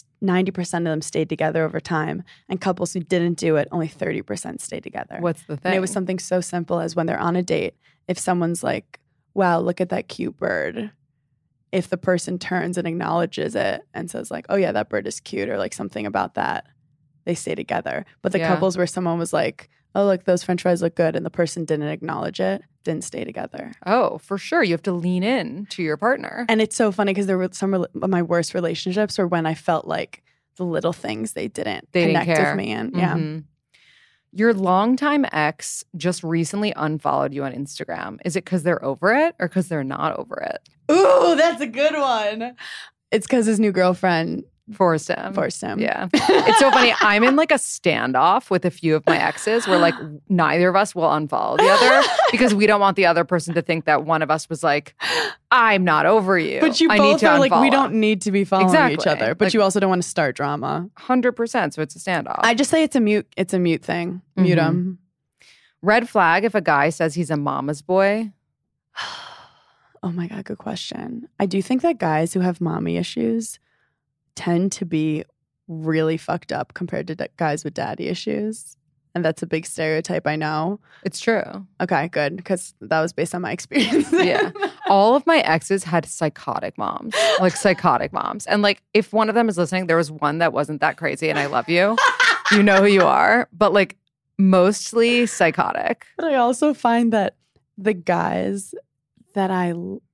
G: 90% of them stayed together over time, and couples who didn't do it, only 30% stayed together.
E: What's the thing?
G: And it was something so simple as when they're on a date, if someone's like, wow, look at that cute bird, if the person turns and acknowledges it and says like, oh yeah, that bird is cute, or like something about that, they stay together. But the couples where someone was like, oh, look, those french fries look good, and the person didn't acknowledge it, didn't stay together.
E: Oh, for sure. You have to lean in to your partner.
G: And it's so funny because there were some of my worst relationships were when I felt like the little things they didn't connect with me in. Yeah.
E: Your longtime ex just recently unfollowed you on Instagram. Is it because they're over it or because they're not over it?
G: Ooh, that's a good one. It's because his new girlfriend
E: Forced him.
G: Yeah.
E: It's so funny. I'm in like a standoff with a few of my exes where like neither of us will unfollow the other because we don't want the other person to think that one of us was like, I'm not over you.
G: But you
E: I
G: both
E: need to
G: are like, we
E: unfollow."
G: don't need to be following
E: Exactly.
G: each other. But
E: Like-
G: you also don't want to start drama.
E: 100%. So it's a standoff.
G: I just say it's a mute thing. Mute him.
E: Red flag if a guy says he's a mama's boy.
G: Oh my God, good question. I do think that guys who have mommy issues tend to be really fucked up compared to guys with daddy issues. And that's a big stereotype, I know.
E: It's true.
G: Okay, good, because that was based on my experience.
E: Yeah. All of my exes had psychotic moms. And like, if one of them is listening, there was one that wasn't that crazy and I love you. You know who you are. But like, mostly psychotic.
G: But I also find that the guys that I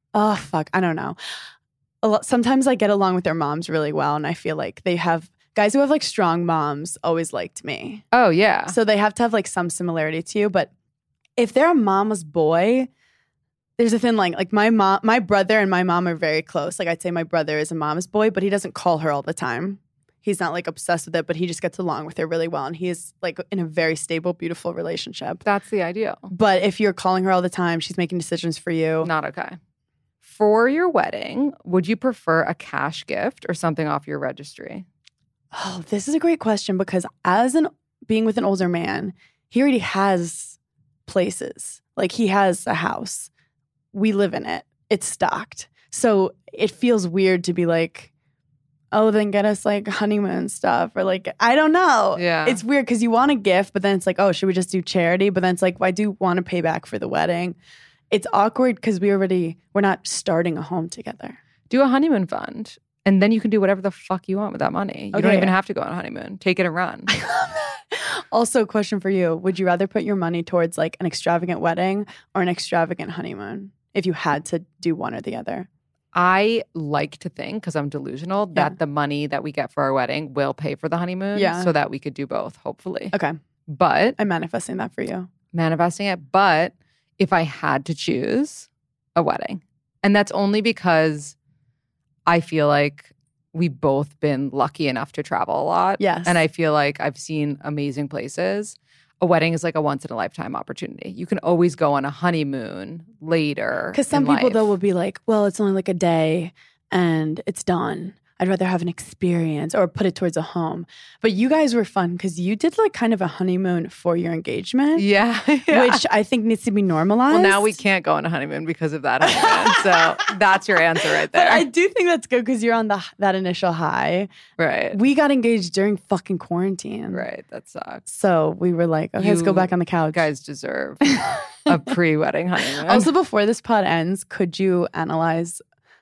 G: don't know. Sometimes I get along with their moms really well, and I feel like they have guys who have like strong moms always liked me.
E: Oh, yeah.
G: So they have to have like some similarity to you. But if they're a mama's boy, there's a thin line. Like my brother and my mom are very close. Like I'd say my brother is a mama's boy, but he doesn't call her all the time. He's not like obsessed with it, but he just gets along with her really well. And he is like in a very stable, beautiful relationship.
E: That's the ideal.
G: But if you're calling her all the time, she's making decisions for you.
E: Not okay. For your wedding, would you prefer a cash gift or something off your registry?
G: Oh, this is a great question because being with an older man, he already has places. Like he has a house. We live in it. It's stocked. So it feels weird to be like, oh, then get us like honeymoon stuff or like, I don't know.
E: Yeah.
G: It's weird because you want a gift, but then it's like, oh, should we just do charity? But then it's like, well, I do want to pay back for the wedding. It's awkward because we're not starting a home together.
E: Do a honeymoon fund. And then you can do whatever the fuck you want with that money. You don't
G: Okay.
E: even have to go on a honeymoon. Take it and run.
G: Also, a question for you. Would you rather put your money towards like an extravagant wedding or an extravagant honeymoon if you had to do one or the other?
E: I like to think, because I'm delusional, that the money that we get for our wedding will pay for the honeymoon so that we could do both, hopefully.
G: Okay.
E: But
G: I'm manifesting that for you.
E: manifesting it. But if I had to choose, a wedding. And that's only because I feel like we've both been lucky enough to travel a lot.
G: Yes.
E: And I feel like I've seen amazing places. A wedding is like a once-in-a-lifetime opportunity. You can always go on a honeymoon later.
G: Because some people, though, will be like, well, it's only like a day and it's done. I'd rather have an experience or put it towards a home. But you guys were fun because you did like kind of a honeymoon for your engagement.
E: Yeah.
G: Which I think needs to be normalized.
E: Well, now we can't go on a honeymoon because of that honeymoon. So that's your answer right there.
G: But I do think that's good because you're on that initial high.
E: Right.
G: We got engaged during fucking quarantine.
E: Right. That sucks.
G: So we were like, okay, let's go back on the couch.
E: You guys deserve a pre-wedding honeymoon.
G: Also, before this pod ends, could you analyze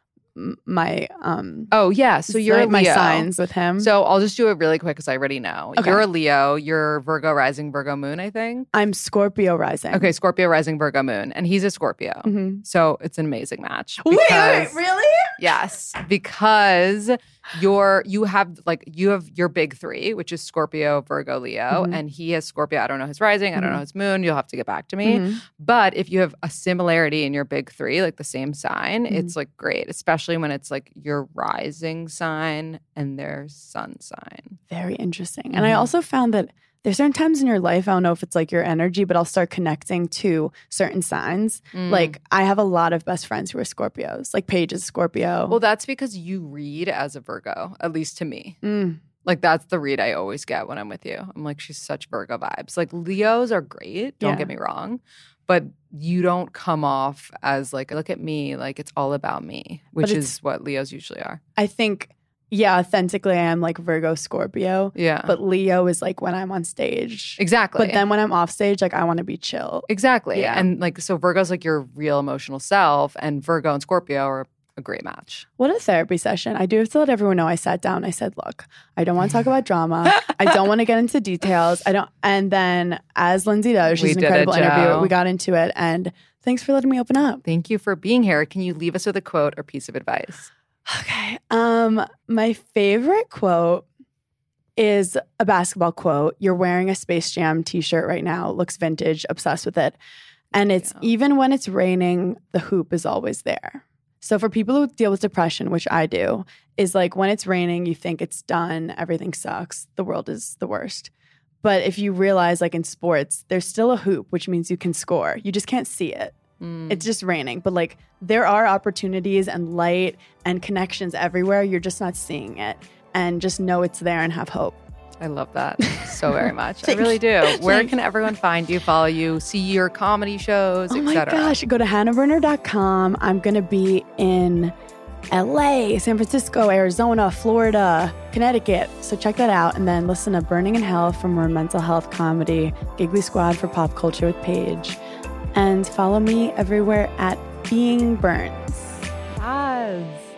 G: my
E: oh yeah, so you're a Leo.
G: my signs with him?
E: So I'll just do it really quick because I already know.
G: Okay.
E: You're a Leo. You're Virgo rising, Virgo moon, I think.
G: I'm Scorpio rising.
E: Okay, Scorpio rising, Virgo moon, and he's a Scorpio.
G: Mm-hmm.
E: So it's an amazing match.
G: Wait,
E: because-
G: really?
E: Yes, because you have your big three, which is Scorpio, Virgo, Leo, and he has Scorpio. I don't know his rising. I don't know his moon. You'll have to get back to me. But if you have a similarity in your big three, like the same sign, it's like great, especially when it's like your rising sign and their sun sign.
G: Very interesting. And I also found that there's certain times in your life, I don't know if it's like your energy, but I'll start connecting to certain signs. Like I have a lot of best friends who are Scorpios. Like Paige is Scorpio.
E: Well, that's because you read as a Virgo, at least to me. Like that's the read I always get when I'm with you. I'm like, she's such Virgo vibes. Like Leos are great, don't get me wrong. But you don't come off as like, look at me, like it's all about me, which is what Leos usually are.
G: I think, yeah, authentically I am like Virgo Scorpio.
E: Yeah.
G: But Leo is like when I'm on stage.
E: Exactly.
G: But then when I'm off stage, like I want to be chill.
E: Exactly.
G: Yeah.
E: And like, so Virgo's like your real emotional self, and Virgo and Scorpio are a great match.
G: What a therapy session. I do have to let everyone know I sat down. I said, look, I don't want to talk about drama. I don't want to get into details. And then as Lindsay does, she's an incredible interviewer. We got into it. And thanks for letting me open up.
E: Thank you for being here. Can you leave us with a quote or piece of advice?
G: Okay. My favorite quote is a basketball quote. You're wearing a Space Jam t-shirt right now. Looks vintage, obsessed with it. And it's even when it's raining, the hoop is always there. So for people who deal with depression, which I do, is like when it's raining, you think it's done, everything sucks, the world is the worst. But if you realize, like in sports, there's still a hoop, which means you can score. You just can't see it. It's just raining. But like there are opportunities and light and connections everywhere. You're just not seeing it. And just know it's there and have hope.
E: I love that so very much. I really do. Where can everyone find you, follow you, see your comedy shows, etc.?
G: Oh my gosh, go to hannahberner.com. I'm going to be in LA, San Francisco, Arizona, Florida, Connecticut. So check that out. And then listen to Burning in Hell for more mental health comedy, Giggly Squad for pop culture with Paige. And follow me everywhere at Being Burns.
E: Yes.